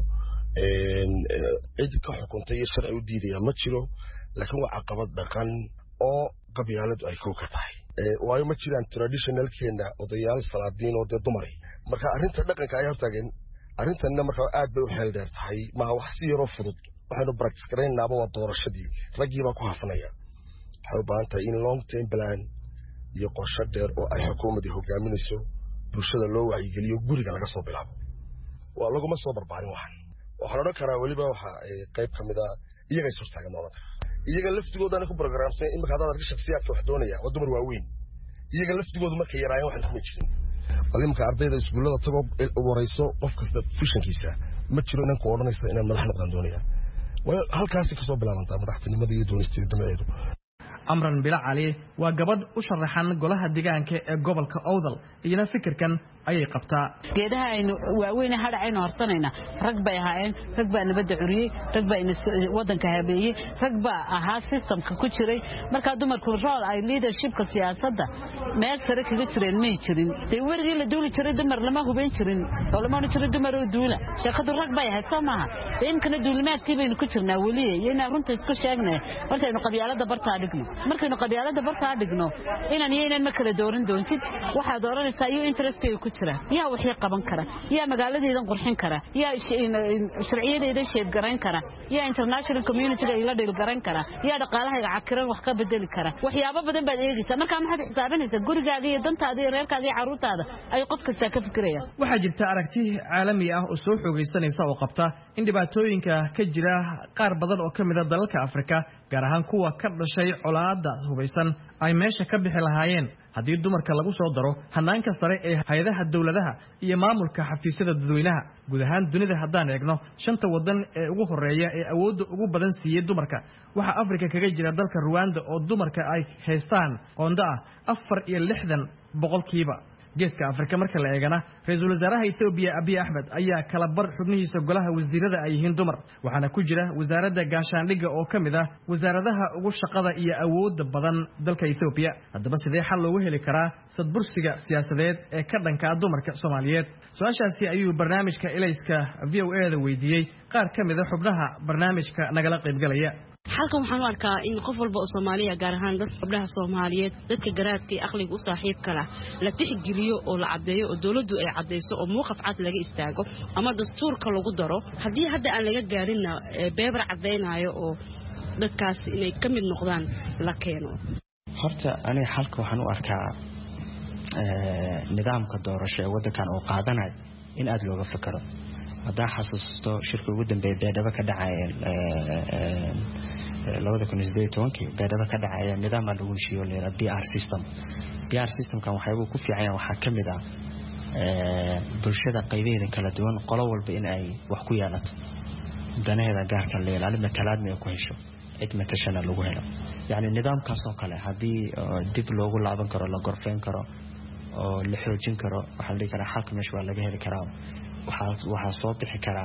cid ka xukuntay iyo sharci u diidaya ma jiro laakiin waa caqabad dhaqan oo qabyaaladu ay kow ka tahay waayo ma jiraan traditionalkeena odayaal salaadiin oo dee dumari marka arrinta dhaqanka ayaa hortaagan arrintanna marka aad bay u xeel dheer tahay ma wax si yaroo fudud waxaanu practice garaynaaba waa doorashadii raggii baa ku hafnaya waxay u baahan tahay in long term plan iyo qorshe dheer oo ay xukuumadda hogaaminayso bulshada loo wacyigeliyo guriga laga soo bilaabo waa laguma soo barbaarin waxan waxaan odhan karaa weliba waxa qayb ka mid ah iyaga soo taagan odhan karaa iyaga laftigoodana ku programsan in marka hadaad arka shakhsiyaadka wax doonaya waa dumar waaweyn iyaga laftigoodu markay yaraayeen waxaan kuma jirin walimka ardayda iskuullada tago warayso qof kasta fishankiisa ma jiro inaan ku odhanaysa inaan madax noqdaan doonaya waa halkaasi kasoo bilaabantaa madaxtinimada iyo doonisteeda damaceedu
Amran Bila Ali waa gabadh u sharaxan golaha deegaanka ee gobolka Awdal iyana fikirkan ayay qabtaa
geedaha aynu waaweyn hadhayno horsanayna rag bay ahaayeen rag baa nabadda curiyay rag baa in wadanka habeeyay rag baa ahaa systemka ku jiray marka dumarku role ay leadershipka siyaasadda meel sare kaga jireen ma jirin day wargii la duuli jiray dumar lama hubin jirin oo lama jirin dumar oo duula shaqadu rag bay ahayd Soomaha inkana duulimaadkii baynu ku jirnaa waliye iyana runta isku sheegnay markaynu qabyaalada barta dhigno markaynu qabyaalada barta dhigno inaan yeeynaan ma kala dooran doontid waxa dooranaysaa iyo interest ku jira yaa wixii qaban kara yaa magaaladeedan qurxin kara yaa sharciyadeeda sheed garan kara yaa international community ay la dhil garan kara yaa dhaqaalaha cakiran wax ka bedeli kara waxyaabo badan baad eegaysaa marka maxaad xisaabinaysaa gurigaaga iyo dantaada iyo reerkaaga iyo caruurtaada ay qof kasta ka fikirayaan
waxaa jirta aragti caalami ah oo soo xoogaysanaysa oo qabta in dhibaatooyinka ka jira qaar badan oo kamid ah dalalka Afrika gaar ahaan kuwa ka dhashay colaad colaada hubaysan ay meesha ka bixi lahaayeen haddii dumarka lagu soo daro hanaanka sare ee hay'adaha dawladaha iyo maamulka xafiisyada dadweynaha guud ahaan dunida haddaan eegno shanta wadan ee ugu horeeya ee awoodda ugu badan siiyay dumarka waxa Afrika kaga jira dalka Rwanda oo dumarka ay haystaan qoonda ah afar iyo lixdan boqolkiiba geeska Afrika marka la eegana ra'iisul wasaaraha Ethiopia Abiy Ahmed ayaa kala bar xubnihiisa golaha wasiirada ay yihiin dumar waxaana ku jira wasaaradda gaashaandhigga oo kamid ah wasaaradaha ugu shaqada iyo awoodda badan dalka Ethiopia haddaba sidee xal loogu heli karaa sadbursiga siyaasadeed ee ka dhanka dumarka Soomaaliyeed su'aashaasi ayuu barnaamijka Ilayska V O A da weydiiyay qaar kamid ah xubnaha barnaamijka nagala qayb galaya
halkan waxaan u arkaa in qof walba oo Soomaaliya gaar ahaan dadka gabdhaha Soomaaliyeed dadka garaadka iyo aqliga u saaxiibka ah la tixgeliyo oo la cadeeyo oo dawladdu ay cadeyso oo muuqaf cad laga istaago ama dastuurka lagu daro hadii hadda aan laga gaarin beebar cadeynayo oo dadkaas inay ka mid noqdaan la keeno
horta aniga halka waxaan u arkaa ee nidaamka doorasho ee wadankan oo qaadanay in aad looga fakaro hadaa xasuusto shirka ugu dambeeyay beedaba ka dhacay ee labada kun iyo siddeed iyo toban beedaba ka dhacay nidaam lagu heshiiyo leeyahay B R system B R system kan waxa uu ku fiican waxa kamid ah ee bulshada qaybaheeda kala duwan qolo walba in ay wax ku yeelato danaheeda gaarka leeyahay alima talaadna ku hesho cid matashana lagu helo yaani nidaamkaas oo kale hadii dib loogu laaban karo la gorfeen karo oo la xoojin karo waxa la dhigay xalka meesha waa laga heli karaa waxa waxa soo bixi kara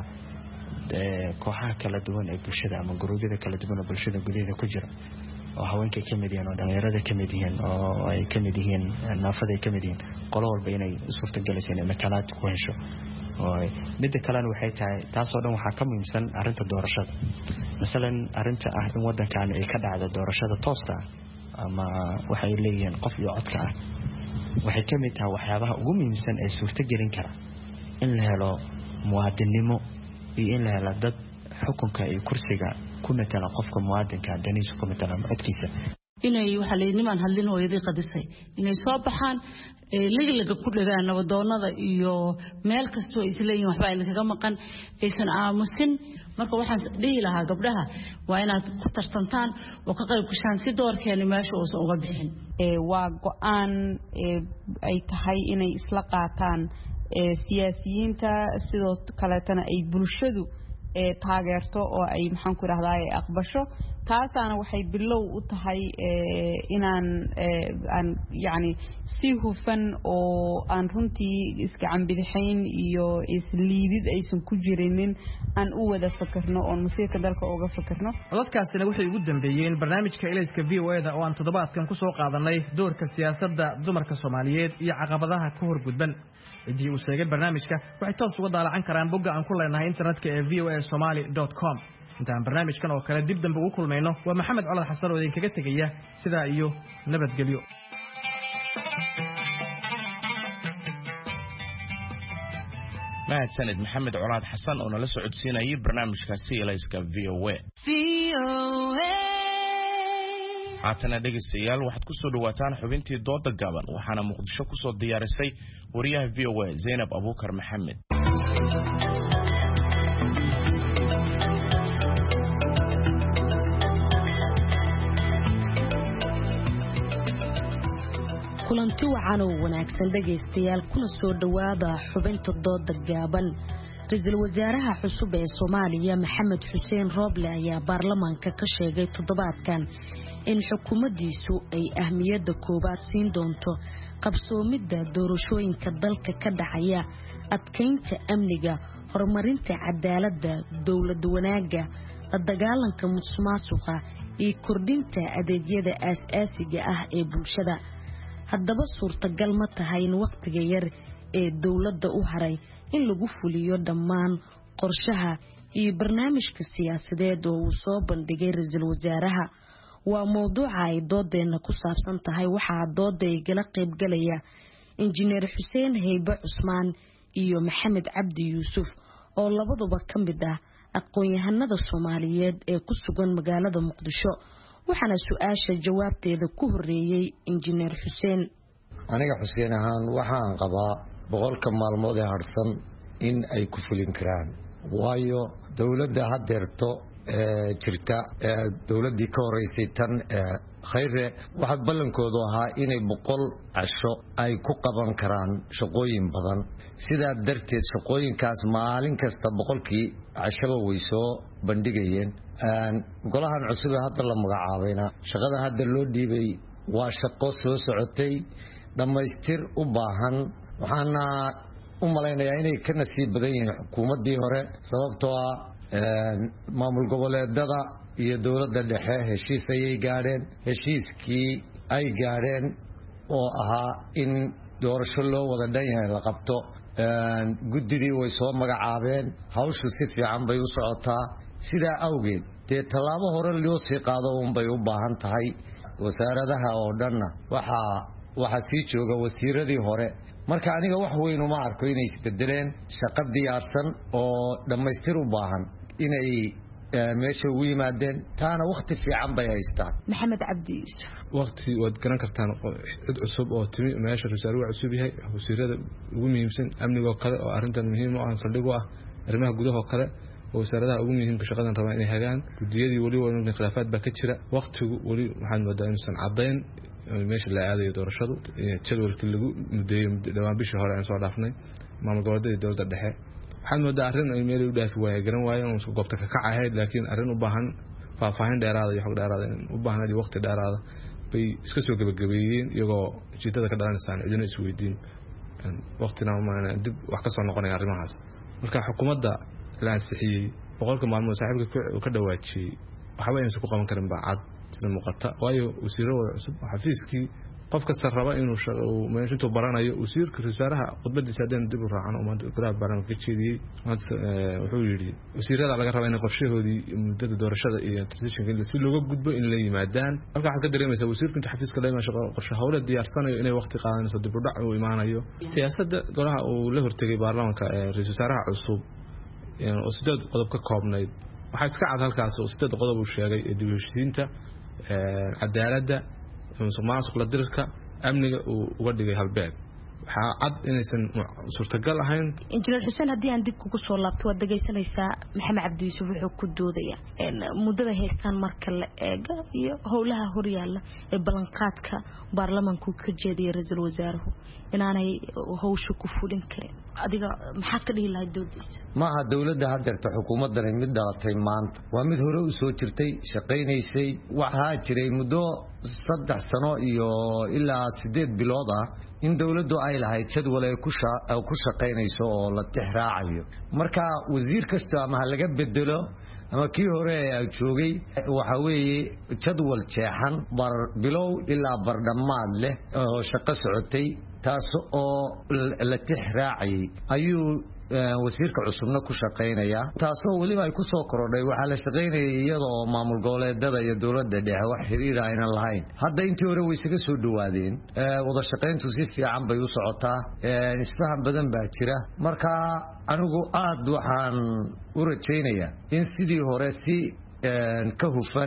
ee kooxaha kala duwan ee bulshada ama guruubyada kala duwan ee bulshada gudaheeda ku jira oo haweenka ka mid yihiin oo dhalinyarada ka mid yihiin oo ay ka mid yihiin naafada ka mid yihiin qolo walba inay suurta galayso inay matalaad ku hesho oo mid kale waxay tahay taas oo dhan waxa ka muhiimsan arinta doorashada midalan arinta ah in wadankan ay ka dhacdo doorashada tooska ama waxay leeyihiin qof iyo codka ah waxay ka mid tahay waxyaabaha ugu muhiimsan ee suurta gelin kara in la helo muwaadinimo iyo in la helo dad xukunka iyo kursiga ku metela qofka muwaadinka daniisa ku metela codkiisa
inay waxa leeyniman hadlin hooyadii qadisay inay soo baxaan ee liglaga ku dhagaan nabadoonada iyo meel kasto ay isleeyihiin waxba ay kaga maqan aysan aamusin marka waxaan dhihi lahaa gabdhaha waa inaad ku tartantaan oo ka qayb gashaan si doorkeena meesha oo uga bixin
ee waa go'aan ee ay tahay inay isla qaataan ee siyaasiyiinta sidoo kale tan ay bulshadu ee taageerto oo ay maxaan ku raahdaa ay aqbasho taasana waxay bilow u tahay ee inaan aan yaani si hufan oo aan runtii iska cambidixayn iyo isliidid aysan ku jirinin aan u wada fakarno oo masiirka dalka uga fakarno
codadkaasina waxay ugu dambeeyeen barnaamijka Ilayska V O A da oo aan toddobaadkan ku soo qaadanay doorka siyaasadda dumarka Soomaaliyeed iyo caqabadaha ka hor gudban idii uu sheegay barnaamijka waxay toos uga daalacan karaan bogga aan ku leenahay internetka ee v o a somali dot com intaan barnaamijkan oo kale dib dambe ugu kulmayno waa Maxamed Colaad Xasan oo idin kaga tagaya sida iyo nabadgelyo
mahadsanid Maxamed Colaad Xasan oo nala socodsiinayay barnaamijkaasi Ilayska V O A haatana dhegeystayaal waxaad ku soo dhawaataan xubintii dooda gaaban waxaana Muqdisho ku soo diyaarisay wariyaha V O A Zainab Abuukar Maxamed
kulanti wacan oo wanaagsan dhageystayaal kuna soo dhawaada xubinta dooda gaaban ra'iisul wasaaraha cusub ee Soomaaliya Maxamed Xuseen Roble ayaa baarlamaanka ka sheegay toddobaadkan in xukuumaddiisu ay ahmiyadda koobaad siin doonto qabsoomidda doorashooyinka dalka ka dhacaya adkeynta amniga horumarinta cadaaladda dawlad wanaagga la dagaalanka musuqmaasuqa iyo kordhinta adeegyada aasaasiga ah ee bulshada haddaba suurtagal ma tahay in waqtiga yar ee dawladda u haray in lagu fuliyo dhammaan qorshaha iyo barnaamijka siyaasadeed oo uu soo bandhigay ra'iisul wasaaraha waa mowduuca ay doodeena ku saabsan tahay waxaa dooda igala qayb galaya injineer Xuseen Heybe Cusmaan iyo Maxamed Cabdi Yuusuf oo labaduba ka mid ah aqoon-yahanada Soomaaliyeed ee ku sugan magaalada Muqdisho waxaana su'aasha jawaabteeda ku horeeyay injineer Xuseen
aniga Xuseen ahaan waxaan qabaa boqolka maalmood ee harsan in ay ku fulin karaan waayo dawladda hadeerto jirta dowladii ka horeysay tan khayre waxa balankoodu ahaa inay boqol casho ay ku qaban karaan shaqooyin badan sidaa darteed shaqooyinkaas maalin kasta boqolkii cashaba way soo bandhigayeen golahan cusub ee hadda la magacaabayna shaqada hadda loo dhiibay waa shaqo soo socotay dhamaystir u baahan waxaana u malaynayaa inay ka nasiib badan yihiin xukuumaddii hore sababtoo ah maamul goboleedada iyo dowladda dhexe heshiis ayay gaadheen heshiiskii ay gaadheen oo ahaa in doorasho loo wada dhan yahay la qabto guddidii way soo magacaabeen hawshu si fiican bay u socotaa sidaa awgeed dee tallaabo hore loo sii qaado unbay u baahan tahay wasaaradaha oo dhanna waxaa waxaa sii jooga wasiiradii hore marka aniga wax weyn uma arko inay isbedeleen shaqo diyaarsan oo dhammaystir u baahan inay meesha ugu yimaadeen taana waqti fiican bay haystaan
maxamed cabdi yuusuf
waqti waad garan kartaan cid cusub oo timi meesha rasaar uu cusub yahay wasiirada ugu muhiimsan amniga kale oo arintan muhiim u ah saldhig u ah arrimaha gudaha kale oo wasaaradaha ugu muhiimka shaqadan rabaa inay hagaan gudiyadii wali waa in khilaafaad ba ka jira waqtigu wali waxaan moodaa inuusan cadeyn meesha la aadayo doorashadu jadwalkii lagu mudeeyay dhawaan bishii hore aan soo dhaafnay maamul goboleedyada dowladda dhexe waxaan moodaa arrin ay meel u dhaafi waayay garan waayeen oo goobta ka kacayd laakiin arrin u baahan faahfaahin dheeraad iyo xog dheeraad u baahan iyo waqti dheeraad bay iska soo gabagabeeyeen iyagoo jidada ka dhalanaysan cidina is weydiin waqtina ma dib wax ka soo noqonaya arrimahaas marka xukuumadda la ansixiyay boqolka maalmood saaxiibka ka dhawaajiyay waxba aysan ku qaban karin baacad sida muuqata waayo wasiirada cusub xafiiskii qof kasta raba inuu meesha intuu baranayo wasiirka wasaaraha khudbadiisa hadeen dib u raacan oo maanta golaha baarlamaanka ka jeediyay wuxuu yidhi wasiirada laga raba inay qorshahoodii muddada doorashada iyo transitionka si looga gudbo in la yimaadaan halka waxaad ka dareemaysaa wasiirka inta xafiiska la yimaado qorshe hawle diyaarsanayo inay waqti qaadanayso dib u dhac uu imaanayo siyaasadda golaha uu la hortegay baarlamaanka ra'iisul wasaaraha cusub oo sideed qodob ka koobnayd waxaa iska cad halkaas oo sideed qodob uu sheegay ee dib u heshiisiinta cadaaladda musuqmaasuq la dirirka amniga uu uga dhigay halbeeg waxaa cad inaysan suurtagal ahayn
injineer xuseen haddii aan dib kugu soo laabto waad dhegaysanaysaa maxamed cabdi yuusuf wuxuu ku doodaya muddada haystaan marka la eega iyo howlaha horyaalla ee ballanqaadka baarlamaanku ka jeediyay ra-iisul wasaaruhu inaanay hawsha ku fulin karin adiga maxaa ka dhihi lahayd doodiisa
maaha dowladda haddeerta xukuumaddani mid dhalatay maanta waa mid hore u soo jirtay shaqaynaysay waxaa jiray muddo saddex sano iyo ilaa sideed bilood ah in dowladdu ay lahayd jadwal ay ku shaqaynayso oo la tix raacayo marka wasiir kasta ama ha laga bedelo ama kii hore ay joogay waxa weeye jadwal jeexan bar bilow ilaa bar dhammaad leh oo shaqo socotay taas oo la tix raacayay ayuu wasiirka cusubna ku shaqaynaya taasoo waliba ay ku soo korodhay waxa la shaqaynayay iyadoo maamul goboleedada iyo dowladda dhexe wax xiriir ah aynan lahayn hadda intii hore way isaga soo dhawaadeen wada shaqayntu si fiican bay u socotaa isfahan badan baa jira marka anigu aad waxaan u rajaynayaa in sidii hore si ka hufan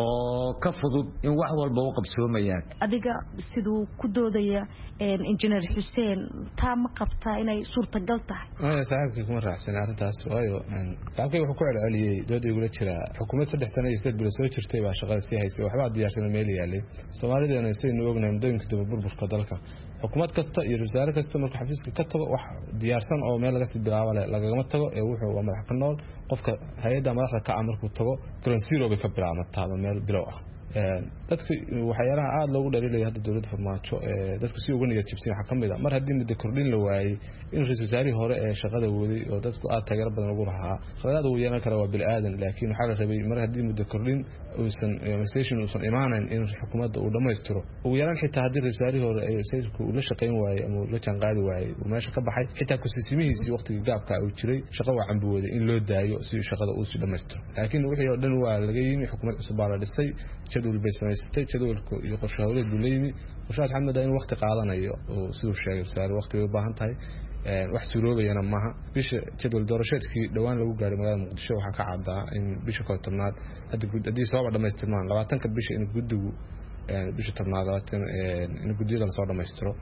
oo ka fudud in wax walba u qabsoomayaan
adiga siduu ku doodaya injineer xuseen taa ma qabtaa inay suurtagal tahay
waa saaxiibkii kuma raacsan arrintaas waayo saaxiibkii wuxuu ku celceliyay dood igula jira xukuumad saddex sano iyo sideed bilood soo jirtay baa shaqada sii haysay waxba diyaarsan meel yaalay Soomaaliyeedna saynu ognahay muddooyinka dib u burburka dalka xukuumad kasta iyo wasaare kasta marka xafiiska ka tago wax diyaarsan oo meel laga sii bilaabo lagama tago ee wuxuu waa madax ka nool qofka hay'adda madaxda ka amarku tago ground zero bay ka bilaabmataa meel bilow ah dadku waxyaalaha aad loogu dhaliilay hadda dawladda farmaajo ee dadku si uga niyad jabsan waxa kamid ah mar hadii muddo kordhin la waayay in ra'iisul wasaarihii hore ee shaqada waday oo dadku aad taageero badan ugu lahaa khadad uu yeelan kara waa bil aadan laakiin waxa la rabay mar hadii muddo kordhin uusan administration uusan imaanan in xukuumadda uu dhameystiro ugu yaraan xitaa hadii ra'iisul wasaarihii hore ee sayidku uu la shaqeyn waayay ama la jaan qaadi waayay uu meesha ka baxay xitaa ku siisimihiisii waqtiga gaabka uu jiray shaqo waa cambuwada in loo daayo si shaqada uu si dhameystiro laakiin wixii oo dhan waa laga yimi xukuumad cusub baa la dhisay jadwal bay samaysatay jadwalku iyo qorshe hawleed buu leeyimi qorshaha xamada in waqti qaadanayo oo sidoo sheegay wasaar waqti u baahan tahay ee wax suuroobayana maaha bisha jadwal doorasheedkii dhawaan lagu gaaray magaalada Muqdisho waxa ka cadaa in bisha koobnaad hadii soo dhameystirmaan labaatanka bisha in gudigu bisha tobnaad in gudiyada la soo dhameystiro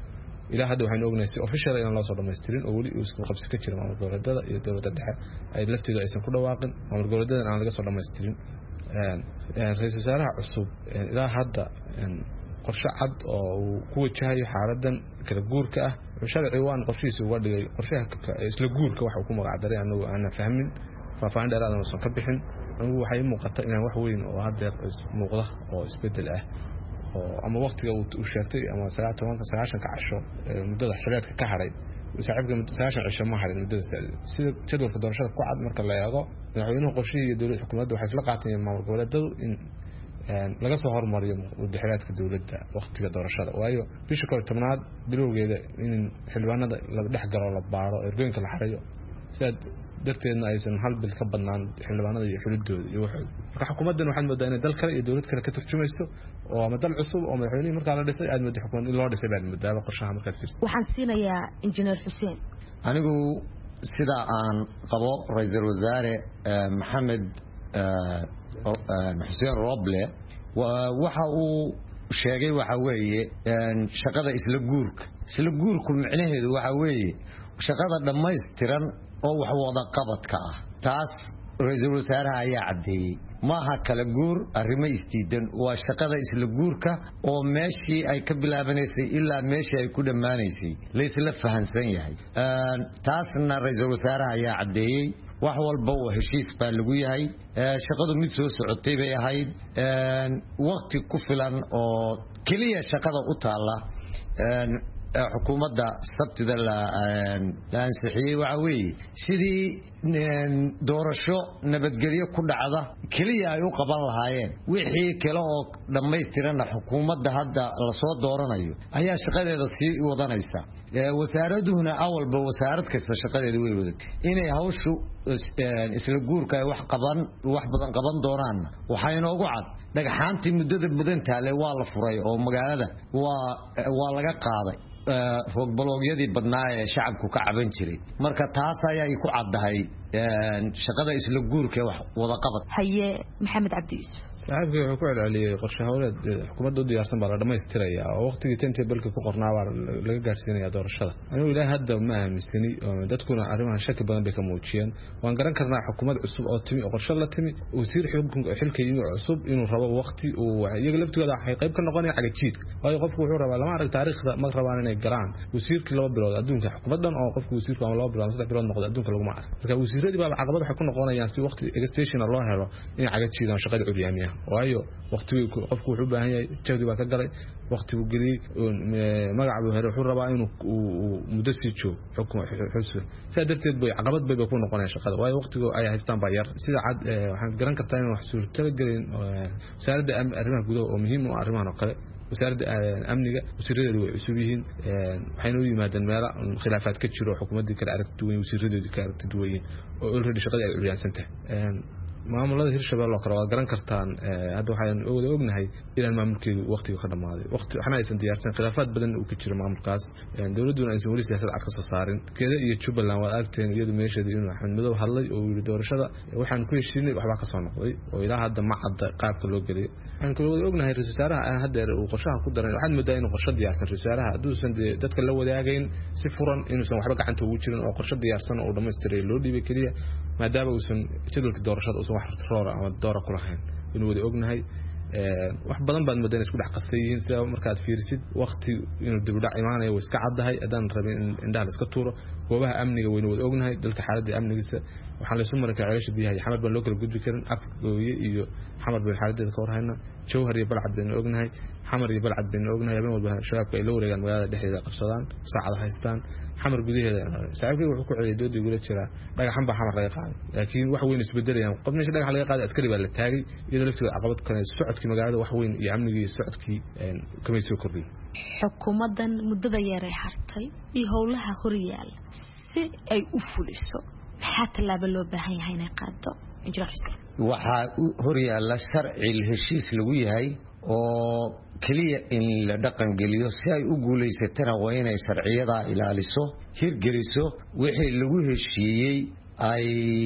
ilaa hadda waxaan ognahay si official inaan loo soo dhameystirin oo wali isku qabsi ka jira maamul goboleedyada iyo dowladda dhexe ay lafteedu aysan ku dhawaaqin maamul goboleedyada aan laga soo dhameystirin ra'iisul wasaaraha cusub ilaa hadda qorshe cad oo uu ku wajahayo xaaladan kala guurka ah sharci waan qorshihiisa uga dhigay qorshaha isla guurka waxa uu ku magac daray anagu aan fahmin faafaan dheeraad aan soo ka bixin anigu waxay muuqata inaan wax weyn oo hadda muuqda oo isbedel ah oo ama waqtiga uu sheegtay ama sagaashan ka casho muddada xileedka ka haray saaxiibka sagaashan cisho ma harin muddada sida jadwalka doorashada ku cad marka la eego madaxweynuhu qorshihi iyo dowladda xukuumadda waxay isla qaateen maamul goboleedyadu in laga soo hormariyo muddaxileedka dowladda waqtiga doorashada waayo bisha koob iyo tobnaad bilowgeeda in xildhibaanada la dhex galo la baaro ergooyinka la xareeyo sidaad darteedna aysan hal bil ka badnaan xildhibaanada iyo xulidooda iyo waxooda marka xukuumaddan waxaad moodaa inay dal kale iyo dowlad kale ka turjumayso oo ama dal cusub oo madaxweynihii markaa la dhisay aad moodaa xukuumad in loo dhisay baad moodaa qorshaha markaad fiirso
waxaan siinayaa injineer xuseen
anigu sida aan qabo ra'iisul wasaare maxamed xuseen roble waxa uu sheegay waxa weeye shaqada isla guurka isla guurku macnaheedu waxa weeye shaqada dhammaystiran oo wax wada qabadka ah taas ra'iisul wasaaraha ayaa cadeeyay maaha kala guur arrimo isdiidan waa shaqada isla guurka oo meeshii ay ka bilaabanaysay ilaa meeshii ay ku dhammaanaysay la isla fahansan yahay taasna ra'iisul wasaaraha ayaa cadeeyay wax walba oo heshiis baa lagu yahay shaqadu mid soo socotay bay ahayd waqti ku filan oo kaliya shaqada u taala xukuumadda sabtida la ansixiyay waxa weeye sidii doorasho nabadgelyo ku dhacda kaliya ay u qaban lahaayeen wixii kale oo dhammaystiran xukuumadda hadda la soo dooranayo ayaa shaqadeeda sii wadanaysa wasaaraduhuna awalba wasaarad kasta shaqadeeda way wadatay inay hawshu isla guurka ay wax qaban wax badan qaban doonaan waxa inoogu cad dhagxaantii muddada badan taale waa la furay oo magaalada waa waa laga qaaday fogbalogyadii badnaa ee shacabku ka caban jiray marka taas ayaa ku caddahay shaqada isla guurka wax wada qabad
haye maxamed cabdi yuusuf
saaxiibkii wuxuu ku celceliyay qorshe hawleed xukuumadda u diyaarsan baa la dhammaystiraya oo waqtigii timetable-ka ku qornaa baa laga gaarsiinaya doorashada anigu ilaahay hadda ma aaminsani dadkuna arrimahan shaki badan bay ka muujiyeen waan garan karnaa xukuumad cusub oo timi oo qorshe la timi wasiir xilka yimi cusub inuu rabo waqti uu iyaga laftigooda waxay qayb ka noqonaya cagajiidka waayo qofku wuxuu rabaa lama arag taariikhda ma rabaan inay galaan wasiirkii laba bilood adduunka xukuumaddan oo qofku wasiirku ama laba bilood saddex bilood noqdo adduunka laguma arag marka wasiiradii baa caqabad waxay ku noqonayaan si waqti extension loo helo in cagajiidaan shaqada curyaamiya waayo waqtigu qofku wuxuu u baahan yahay jawdi baa ka galay waqtigu geliyay magac buu helay wuxuu rabaa inuu muddo sii joogo xukum xusbi sidaa darteed bay caqabad bay ku noqonayaan shaqada waayo waqtigu ay haystaan baa yar sida cad waxaan garan kartaa in wax suurtagal gelin wasaaradda arrimaha gudaha oo muhiim u ah arrimahan oo kale wasaaradda amniga wasiiradeedu way cusub yihiin waxayna u yimaadeen meelo khilaafaad ka jiro xukuumaddii kale aragti duwan wasiiradeedu ka aragti duwan yihiin oo already shaqadii ay curyaansan tahay maamulada hirshabelle oo kale waad garan kartaan hadda waxaan wada ognahay inaan maamulkeedu waqtiga ka dhamaaday waqti waxna aysan diyaarsan khilaafaad badan uu ka jiro maamulkaas dowladuna aysan weli siyaasad cad ka soo saarin keeda iyo Jubbaland waad aragteen iyadu meesheedu inuu Axmed Madow hadlay oo yiri doorashada waxaan ku heshiinay waxba ka soo noqday oo ilaa hadda ma cadda qaabka loo geliyo waxaan kale wada ognahay ra'iisul wasaaraha aan hadda uu qorshaha ku daray waxaan moodaa inuu qorshe diyaarsan ra'iisul wasaaraha haduusan dadka la wadaagayn si furan inuusan waxba gacanta ugu jirin oo qorshe diyaarsan oo dhameystiray loo dhiibay kaliya maadaama uusan jadwalka doorashada uusan wax roora ama doora ku lahayn inuu wada ognahay wax badan baad moodaa isku dhax qasay yihiin sida markaad fiirisid waqti inuu dib u dhac imaanayo way iska caddahay adaan rabin in indhaha la iska tuuro goobaha amniga wayna wada ognahay dalka xaaladda amnigiisa waxaan la isu maray kacayasha biyaha xamar baan loo kala gudbi karin afgooye iyo xamar baan xaaladeeda ka warhayna jawhar iyo balcad baan ognahay xamar iyo balcad baan ognahay habeen walba shabaabka ay la wareegaan magaalada dhexdeeda qabsadaan saacada haystaan xamar gudaheeda saaxiibkii wuxuu ku celiyay doodii gula jira dhagaxan baa xamar laga qaaday laakiin wax weyn isbedelayaan qof meesha dhagax laga qaaday askari baa la taagay iyadoo laftigeeda caqabad kale socodkii magaalada wax weyn iyo amnigii iyo socodkii kamay soo kordhiyay
xukuumaddan muddada yaray hartay iyo howlaha horyaal si ay u fuliso maxaa tallaabo loo baahan yahay inay qaado injineer xuseen
waxaa horyaala sharci heshiis lagu yahay oo kaliya in la dhaqan geliyo si ay u guuleysatana waa inay sharciyada ilaaliso hirgeliso wixii lagu heshiiyey ay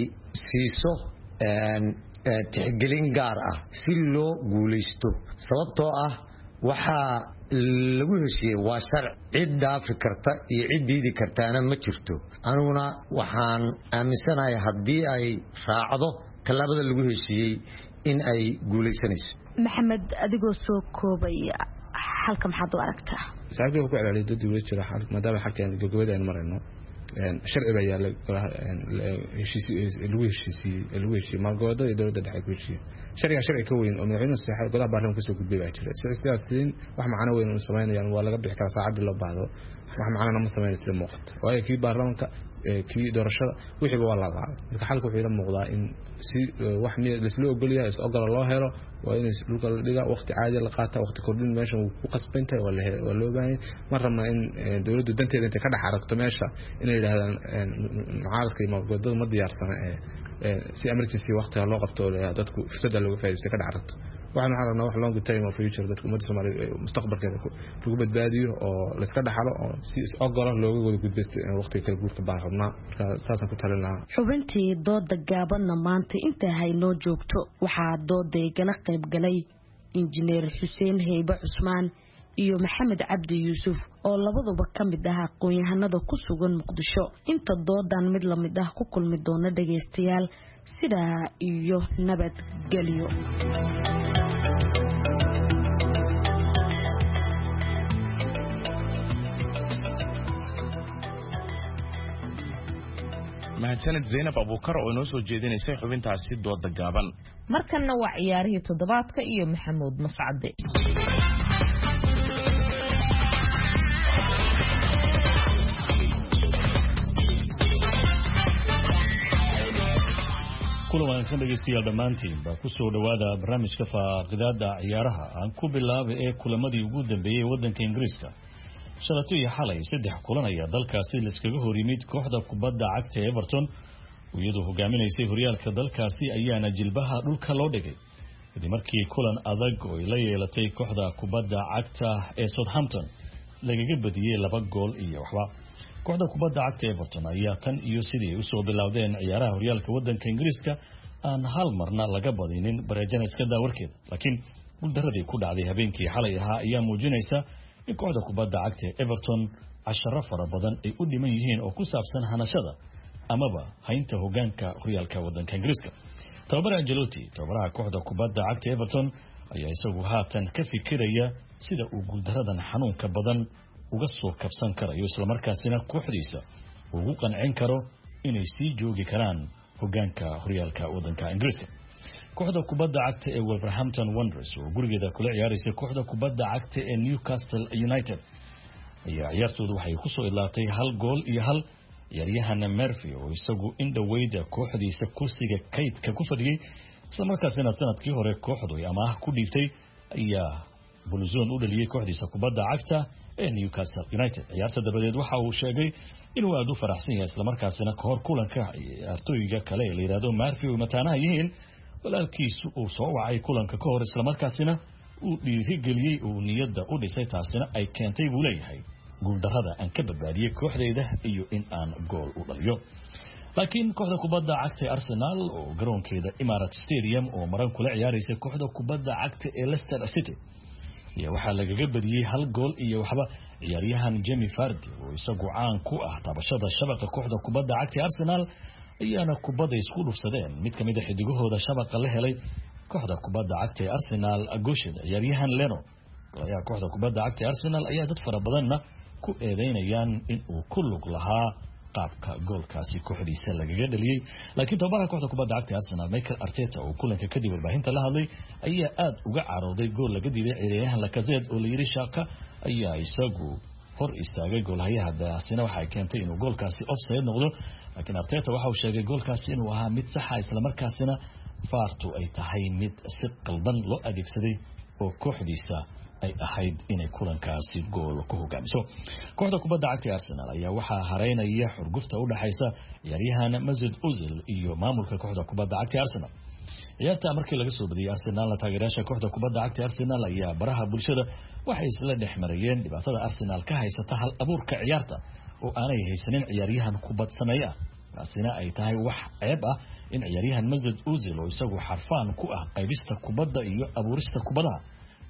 siiso tixgelin gaar ah si loo guuleysto sababtoo ah waxaa lagu heshiiyey waa sharci cid dhaafi karta iyo cid diidi kartaana ma jirto aniguna waxaan aaminsanahay haddii ay raacdo tallaabada lagu heshiiyey in ay guulaysanayso.
maxamed adigoo soo koobaya halka maxaad u aragtaa?
saaxiibkay ku celceliyay dad wada jira maadaama xalkan gabagabada aan marayno sharci baa yaala heshiisiin lagu heshiisiyey lagu heshiiyey maalgoodada iyo dowladda dhexe ku heshiiyey sharciga sharci ka weyn oo madaxweynuhu saxay golaha baarlamaanka kasoo gudbay baa jira siyaasiyiin wax macno weyn oo sameynayaan waa laga bixi karaa saacadii loo baahdo wax macno ma sameeyay sida muuqata waayo kii baarlamaanka kii doorashada wixii waa la qaaday marka xalku wuxuu ila muuqdaa in si wax mid la isla ogol yahay is ogol loo helo waa in dhulka la dhiga waqti caadi la qaata waqti kordhin meesha uu ku qasbantay wala waa loo baahan marna in dawladdu danteeda inta ka dhax aragto meesha inay yiraahdaan mucaaradka iyo maalgoodada ma diyaarsan ee si emergency waqtiga loo qabto dadku fursada lagu faa'iideysto ka dhax aragto waxaan rabnaa wax long time of future dadku ummadda Soomaaliyeed mustaqbalkeeda lagu badbaadiyo oo la iska dhaxalo oo si ogol looga wada gudbaysto waqtiga kala guurka baan rabnaa marka saasan ku talinaa.
xubintii dooda gaabanna maanta inta hay noo joogto waxaa dooday gala qayb galay injineer Xuseen Heyba Cusmaan iyo Maxamed Cabdi Yuusuf oo labaduba ka mid ah aqoon-yahanada ku sugan Muqdisho. inta doodan mid la mid ah ku kulmi doona dhageystayaal sidaa iyo nabad galiyo.
mahadsanid Zainab Abuukar oo inoo soo jeedinaysay xubintaasi dooda gaaban.
markanna waa ciyaarihii toddobaadka iyo Maxamuud Mascade.
kulan wanaagsan dhegeystayaal dhammaantiin baa ku soo dhawaada barnaamijka faaqidaada ciyaaraha aan ku bilaabay ee kulamadii ugu dambeeyay waddanka Ingiriiska. shalato iyo xalay saddex kulan ayaa dalkaasi la iskaga hor yimid kooxda kubadda cagta Everton iyadoo hogaaminaysay horyaalka dalkaasi ayaana jilbaha dhulka loo dhigay kadib markii kulan adag oo ay la yeelatay kooxda kubadda cagta ee Southampton lagaga badiyay laba gool iyo waxba. kooxda kubadda cagta Everton ayaa tan iyo sidii u soo bilowdeen ciyaaraha horyaalka waddanka Ingiriiska aan hal marna laga badinin bareejana iska daawarkeed laakiin guuldaradii ku dhacday habeenkii xalay ahaa ayaa muujinaysa in kooxda kubadda cagta Everton casharo fara badan ay u dhiman yihiin oo ku saabsan hanashada amaba haynta hogaanka horyaalka waddanka Ingiriiska. tababara Ancelotti tababaraha kooxda kubadda cagta Everton ayaa isagu haatan ka fikiraya sida uu guuldaradan xanuunka badan uga soo kabsan karayo isla markaasina kooxdiisa ugu qancin karo inay sii joogi karaan hogaanka horyaalka waddanka Ingiriiska. kooxda kubadda cagta ee Wolverhampton Wanderers oo gurigeeda kula ciyaaraysa kooxda kubadda cagta ee Newcastle United ayaa ciyaartoodu waxay ku soo ilaatay hal gool iyo hal. ciyaaryahan Murphy oo isagu in dhaweyda kooxdiisa kursiga kaydka ku fadhiyay isla markaasina sanadkii hore kooxdu ay amaah ku dhiibtay ayaa bulzoon u dhaliyay kooxdiisa kubadda cagta ee Newcastle United. ciyaarta dabadeed waxa uu sheegay inuu aad u faraxsan yahay isla markaasina ka hor kulanka ciyaartooyga kale ee la yiraahdo Murphy oo mataanaha yihiin walaalkiisu uu soo wacay kulanka ka hor isla markaasina uu dhiirigeliyay uu niyadda u dhisay taasina ay keentay buu leeyahay guuldarrada aan ka badbaadiyay kooxdayda iyo in aan gool u dhaliyo. laakiin kooxda kubadda cagta ee Arsenal oo garoonkeeda Emirates Stadium oo maran kula ciyaaraysa kooxda kubadda cagta ee Leicester City ayaa waxaa lagaga badiyay hal gool iyo waxba. ciyaaryahan Jamie Vardy oo isagu caan ku ah taabashada shabaqa kooxda kubadda cagta ee Arsenal ayaana kubadda isku dhufsadeen mid kamid ah xidigahooda shabaqa la helay kooxda kubadda cagta ee Arsenal Agoshid. ciyaaryahan Leno ayaa kooxda kubadda cagta ee Arsenal ayaa dad fara badanna ku eedeynayaan in uu ku lug lahaa qaabka goolkaasi kooxdiisa lagaga dhaliyay. laakiin tababaraha kooxda kubadda cagta ee Arsenal Mikel Arteta oo kulanka kadib warbaahinta la hadlay ayaa aad uga carooday gool laga diiday ciyaaryahan Lacazette oo la yiri Shaka ayaa isagu hor istaagay goolhayaha daasina waxay keentay inuu goolkaasi offside noqdo. laakiin Arteta waxa uu sheegay goolkaasi inuu ahaa mid sax ah isla markaasina faartu ay tahay mid si qaldan loo adeegsaday oo kooxdiisa ay ahayd inay kulankaasi gool ku hogaamiso. kooxda kubadda cagta ee Arsenal ayaa waxaa hareynaya xurgufta u dhaxaysa ciyaaryahan Mesut Ozil iyo maamulka kooxda kubadda cagta ee Arsenal. ciyaarta markii laga soo badiyay Arsenal taageerayaasha kooxda kubadda cagta ee Arsenal ayaa baraha bulshada waxay isla dhexmarayeen dhibaatada Arsenal ka haysata hal abuurka ciyaarta oo aanay haysanin ciyaaryahan kubad sameeya. taasina ay tahay wax ceeb ah in ciyaaryahan Mesut Ozil oo isagu xarfaan ku ah qaybista kubadda iyo abuurista kubadaha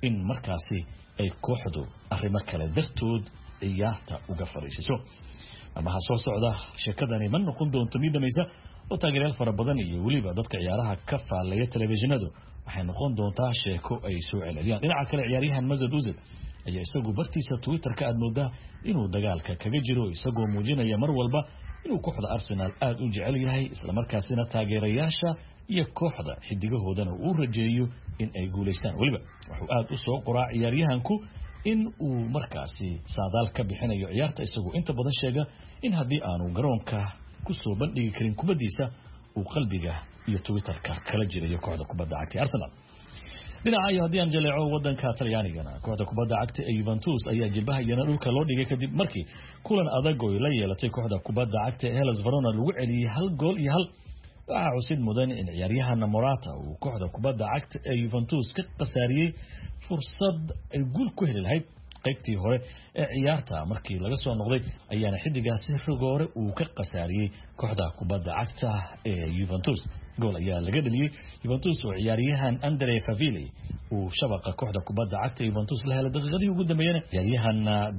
in markaasi ay kooxdu arrimo kale dartood ciyaarta uga fariisiso amaha soo socda sheekadani ma noqon doonto mid dhamaysa oo taageerayaal fara badan iyo weliba dadka ciyaaraha ka faallaya telefishinadu waxay noqon doontaa sheeko ay soo celceliyaan dhinaca kale ciyaaryahan Mesut Ozil ayaa isagu bartiisa Twitter-ka aad moodaa inuu dagaalka kaga jiro isagoo muujinaya mar walba inuu kooxda Arsenal aad u jecel yahay isla markaasina taageerayaasha iyo kooxda xidigahoodana uu rajeeyo in ay guuleystaan waliba wuxuu aad u soo qoraa ciyaaryahanku in uu markaasi saadaal ka bixinayo ciyaarta isagoo inta badan sheega in haddii aanu garoonka ku soo bandhigi karin kubadiisa uu qalbiga iyo Twitter-ka kala jirayo kooxda kubadda cagta Arsenal dhinaca iyo haddii aan jaleeco wadanka Talyaanigana kooxda kubadda cagta ee Juventus ayaa jilbaha iyana dhulka loo dhigay kadib markii kulan adag oo la yeelatay kooxda kubadda cagta ee Hellas Verona lagu celiyay hal gool iyo hal waxaa xusid mudan in ciyaaryahan Morata uu kooxda kubadda cagta ee Juventus ka qasaariyay fursad ay guul ku heli lahayd qaybtii hore ee ciyaarta markii laga soo noqday ayaana xidigaasi rogoore uu ka qasaariyay kooxda kubadda cagta ee Juventus gool ayaa laga dhaliyay Juventus oo ciyaaryahan Andrea Favilli uu shabaqa kooxda kubadda cagta Juventus la helay daqiiqadii ugu dambeeyay ciyaaryahan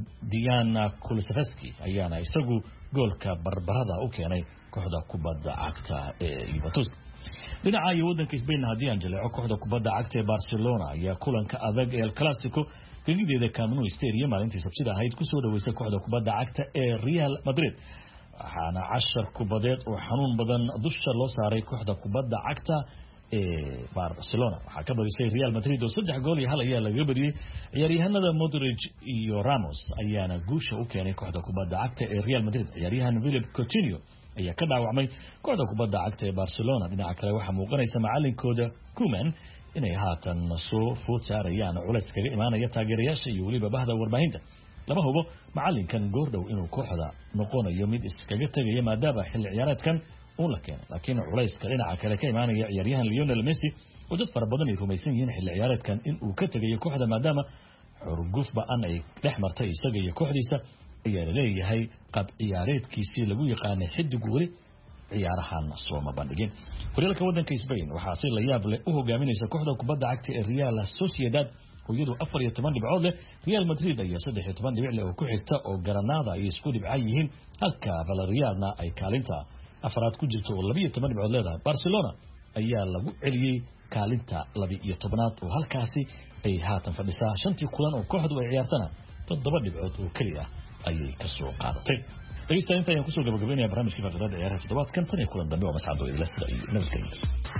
Diana Kulusevski ayaana isagu goolka barbarada u keenay kooxda kubadda cagta ee Juventus dhinaca iyo wadanka Spain haddii aan jaleeco kooxda kubadda cagta ee Barcelona ayaa kulanka adag ee El Clasico gegideeda Camp Nou Stadium maalintii Sabtida ahayd ku soo dhaweysay kooxda kubadda cagta ee Real Madrid waxaana cashar kubadeed oo xanuun badan dusha loo saaray kooxda kubadda cagta ee Barcelona waxaa ka badisay Real Madrid oo saddex gool iyo hal ayaa laga badiyay ciyaaryahanada Modric iyo Ramos ayaana guusha u keenay kooxda kubadda cagta ee Real Madrid ciyaaryahan Philippe Coutinho ayaa ka dhaawacmay kooxda kubadda cagta ee Barcelona dhinaca kale waxaa muuqanaysa macallinkooda Koeman inay haatan soo food saarayaan culays kaga imaanaya taageerayaasha iyo weliba bahda warbaahinta lama hubo macallinkan goordhow inuu kooxda noqonayo mid iskaga tagaya maadaama xilli ciyaareedkan uu la keenay laakiin culayska dhinaca kale ka imaanaya ciyaaryahan Lionel Messi oo dad fara badan ay rumaysan yihiin xilli ciyaareedkan in uu ka tagayo kooxda maadaama xurguf ba'an ay dhex martay isaga iyo kooxdiisa ayaa la leeyahay qab ciyaareedkiisii lagu yaqaanay xidig weli ciyaarahan sooma bandhigin horyaalka wadanka Spain waxaa si la yaab leh u hogaaminaysa kooxda kubadda cagta ee Real Sociedad iyadoo afar iyo toban dhibcood leh Real Madrid ayaa saddex iyo toban dhibic leh oo ku xigta oo Granada ay isku dhibcan yihiin halka Villarrealna ay kaalinta afraad ku jirto oo laba iyo toban dhibcood leedahay Barcelona ayaa lagu celiyay kaalinta laba iyo tobanaad oo halkaasi ay haatan fadhisaa shantii kulan oo kooxdu ay ciyaartana toddoba dhibcood oo kaliya ayay ka soo qaadatay dhegeystayaal inta ayaan kusoo gabagabeynaya barnaamijkii faqrada ciyaaraha toddobaadkan tan iyo kulan dambe oo mascado idila sida iyo nabadgelyo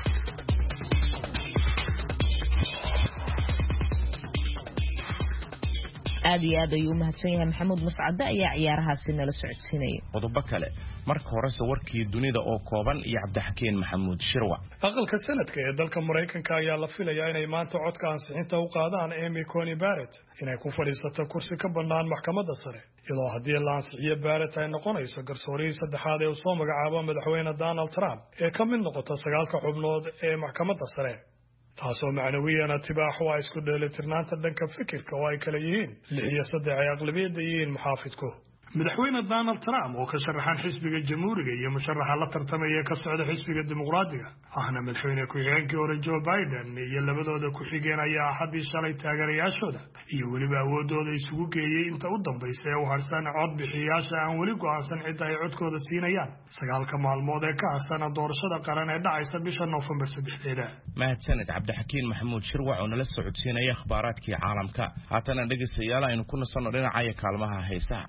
aad iyo aad ayuu u mahadsan yahay maxamuud mascade ayaa ciyaarahaasi nala socodsiinayay
qodobo kale marka horese warkii dunida oo kooban iyo cabdixakiin maxamuud shirwa
aqalka sanadka ee dalka maraykanka ayaa la filayaa inay maanta codka ansixinta u qaadaan Amy Coney Barrett inay ku fadhiisato kursi ka bannaan maxkamadda sare iyadoo haddii la ansixiyo Barrett ay noqonayso garsoorihii saddexaad ee uu soo magacaabo madaxweyne Donald Trump ee ka mid noqota sagaalka xubnood ee maxkamadda sare taasoo macnawiyana tibaax waa isku dheelitirnaanta dhanka fikirka oo ay kala yihiin lix iyo saddex ay aqlabiyadda yihiin muxaafidku madaxweyne Donald Trump oo ka sharaxan xisbiga jamhuuriga iyo musharaxa la tartamaya ka socda xisbiga dimuqraadiga ahna madaxweyne ku-xigeenkii hore Joe Biden iyo labadooda ku-xigeen ayaa axadii shalay taageerayaashooda iyo weliba awoodooda isugu geeyey inta u dambaysa ee u harsan cod bixiyayaasha aan weli go'aansan cidda ay codkooda siinayaan sagaalka maalmood ee ka harsana doorashada qaran ee dhacaysa bisha Noofembar saddexdeeda
mahadsanid cabdixakiin maxamuud shirwac oo nala socodsiinaya akhbaaraadkii caalamka haatana dhegeystayaal aynu ku nasanno dhinaca kaalmaha heesaha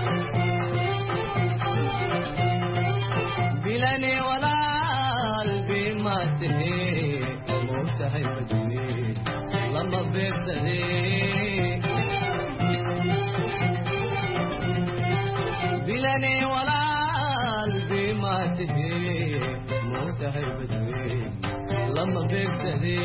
بلاني ولا قلبي ما تهي موتها يبدي لما بيرتدي بلاني ولا قلبي ما تهي موتها يبدي لما بيرتدي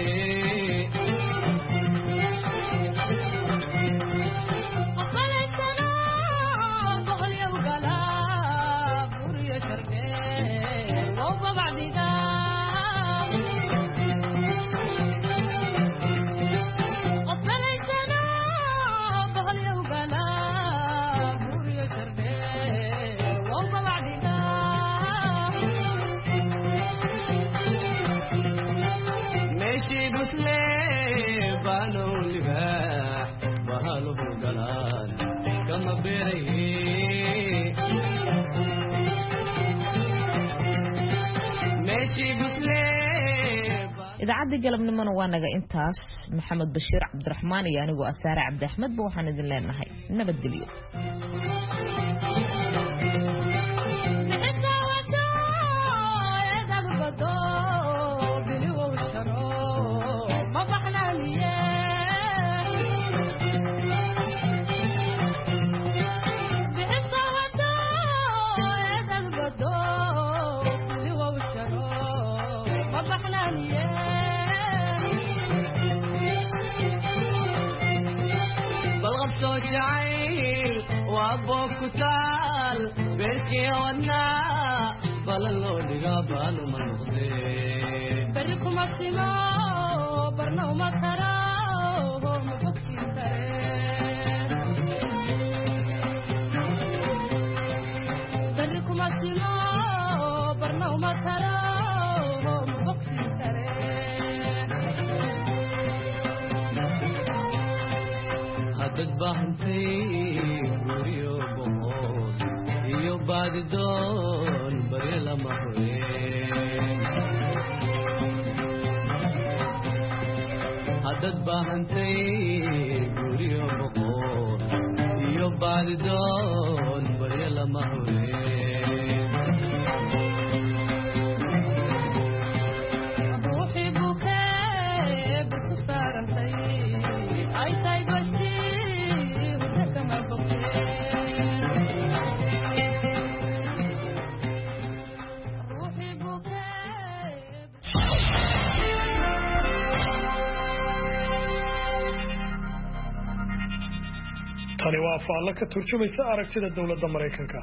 idaacadii galabnimona waa naga intaas maxamed bashiir cabdiraxmaan iyo anigoo asaare cabdi axmed ba waxaan idin leenahay nabadgelyo
جعيل وابوك كتال بيركي ونا بلالو لقابل منغضي بركم السماء برنو مطراو مبكسي ترين بركم السماء برنو مطراو مبكسي ترين هدد باهنتي وريو بوهود يو بعد دون بريلا محوين هدد باهنتي وريو بوهود يو بعد دون بريلا محوين روحي بوكي بكسار انتي اي تاي بشتي
tani waa faallo ka turjumaysa aragtida dowladda Mareykanka.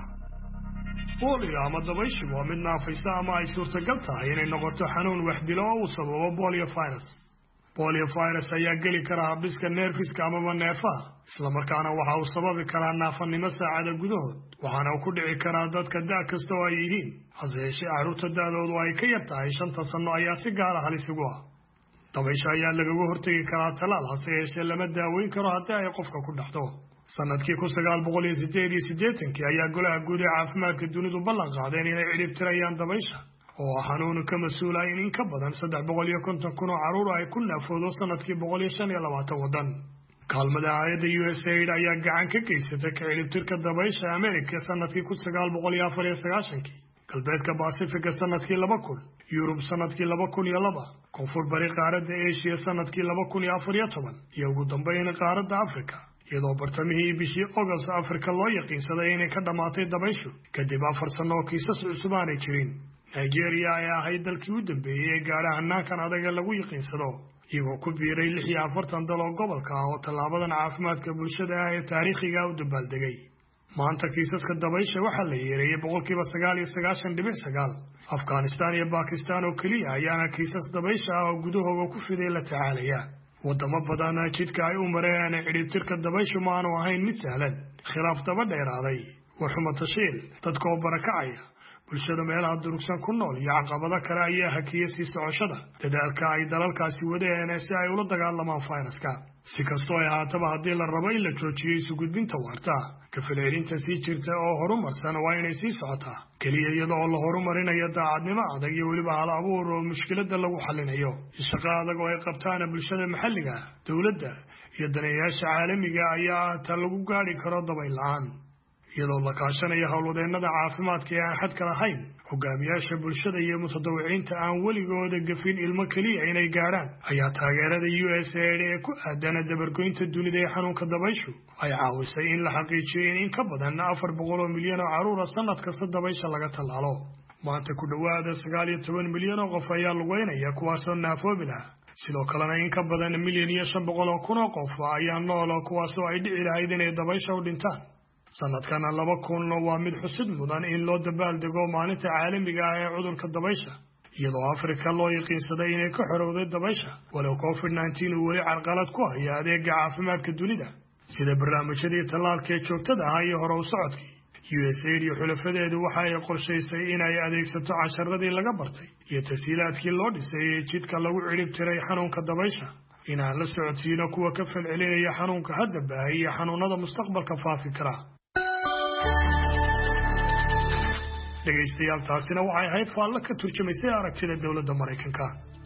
Polio ama dabayshu waa mid naafaysa ama ay suurtagal tahay inay noqoto xanuun wax dilo oo uu sababo polio virus. Polio virus ayaa geli kara habdhiska neerfiska ama neerfaha, isla markaana waxa uu sababi karaa naafanimo saacada gudahood, waxaana uu ku dhici karaa dadka da' kasta oo ay yihiin. hase yeeshee carruurta da'doodu ay ka yar tahay shanta sano ayaa si gaar ah halis ugu ah. dabaysha ayaa lagaga hortagi karaa talaal, hase yeeshee lama daaweyn karo haddii ay qofka ku dhacdo. sanadkii kun sagaal boqol iyo siddeed iyo siddeetankii ayaa golaha guud ee caafimaadka dunidu ballan qaadeen inay cirib tirayaan dabaysha, oo ah xanuun ka mas-uula in in ka badan saddex boqol iyo konton kun oo carruur ay ku naafoodo sanadkii boqol iyo shan iyo labaatan waddan. kaalmada hay'adda U S A I D ayaa gacan ka geysatay ka ciribtirka dabaysha Amerika sanadkii kun sagaal boqol iyo afar iyo sagaashankii, galbeedka Pacifica sanadkii laba kun, Yurub sanadkii laba kun iyo laba, koonfur bari qaaradda Asia sanadkii laba kun iyo afar iyo toban, iyo ugu dambeyn qaaradda Afrika, iyadoo bartamihii bishii August Afrika loo yaqiinsaday inay ka dhamaatay dabayshu kadib afar sano oo kiisas cusub aanay jirin. Nigeria ayaa ahayd dalkii u dambeeyey ee gaadha hannaankan adaga lagu yaqiinsado, iyagoo ku biiray lix iyo afartan dal oo gobolka ah oo tallaabadan caafimaadka bulshada ah ee taariikhiga u dabaaldegay. maanta kiisaska dabaysha waxaa la yeereeyay boqolkiiba sagaal iyo sagaashan dhibic sagaal. Afghanistan iyo Pakistan oo keliya ayaana kiisas dabaysha ah oo gudahooda ku fiday la tacaalaya. wadamo badan jidka ay u mareen ciribtirka dabayshu ma aanu ahayn mid sahlan. khilaaf daba dheeraaday, waxuma tashiil, dadka oo barakacaya, bulshada meelaha durugsan ku nool iyo caqabado kale ayaa hakiyay sii socoshada dadaalka ay dalalkaasi wadeen si ay ula dagaalamaan fayraska. si kastoo ay ahaataba haddii la rabo in la joojiyo isu gudbinta waarta, ka falcelinta sii jirta oo horumarsan waa inay sii socotaa, keliya iyada oo la horumarinayo daacadnimo adag iyo weliba hal abuur oo mushkilada lagu xalinayo. shaqo adag oo ay qabtaan bulshada maxalliga, dowladda iyo daneeyayaasha caalamiga ayaa ta lagu gaari karo dabayl la'aan, iyadoo la kaashanayo howlwadeennada caafimaadka ee aan xadka lahayn, hogaamiyaasha bulshada iyo mutadawiciinta aan weligooda gafin ilmo keliya inay gaadhaan, ayaa taageerada U S A I D ee ku aadana dabargoynta dunida ee xanuunka dabayshu ay caawisay in la xaqiijiyo in in ka badan afar boqol oo milyan oo carruur ah sanad kasta dabaysha laga tallaalo. maanta ku dhowaada sagaal iyo toban milyan oo qof ayaa lugeynaya kuwaasoo naafoobi laha, sidoo kalena in ka badan milyan iyo shan boqol oo kun oo qof ayaa nool kuwaasoo ay dhici lahayd inay dabaysha u dhintaan. sanadkana laba kun waa mid xusid mudan in loo dabaaldego maalinta caalamiga ah ee cudurka dabaysha, iyadoo Afrika loo yaqiinsaday inay ka xorowday dabaysha, walow covid nineteen uu weli carqalad ku hayo adeega caafimaadka dunida sida barnaamijyadii tallaalka ee joogtada ah iyo hore u socodkii. U S A I D iyo xulafadeedu waxa ay qorshaysay inay adeegsato casharadii laga bartay iyo tashiilaadkii loo dhisay ee jidka lagu cirib tiray xanuunka dabaysha, inaan la socodsiino kuwa ka falcelinaya xanuunka hadda baahay iyo xanuunada mustaqbalka faafi kara. dhegaystayaal, taasina waxay ahayd faallo ka turjumaysay aragtida dowladda Mareykanka.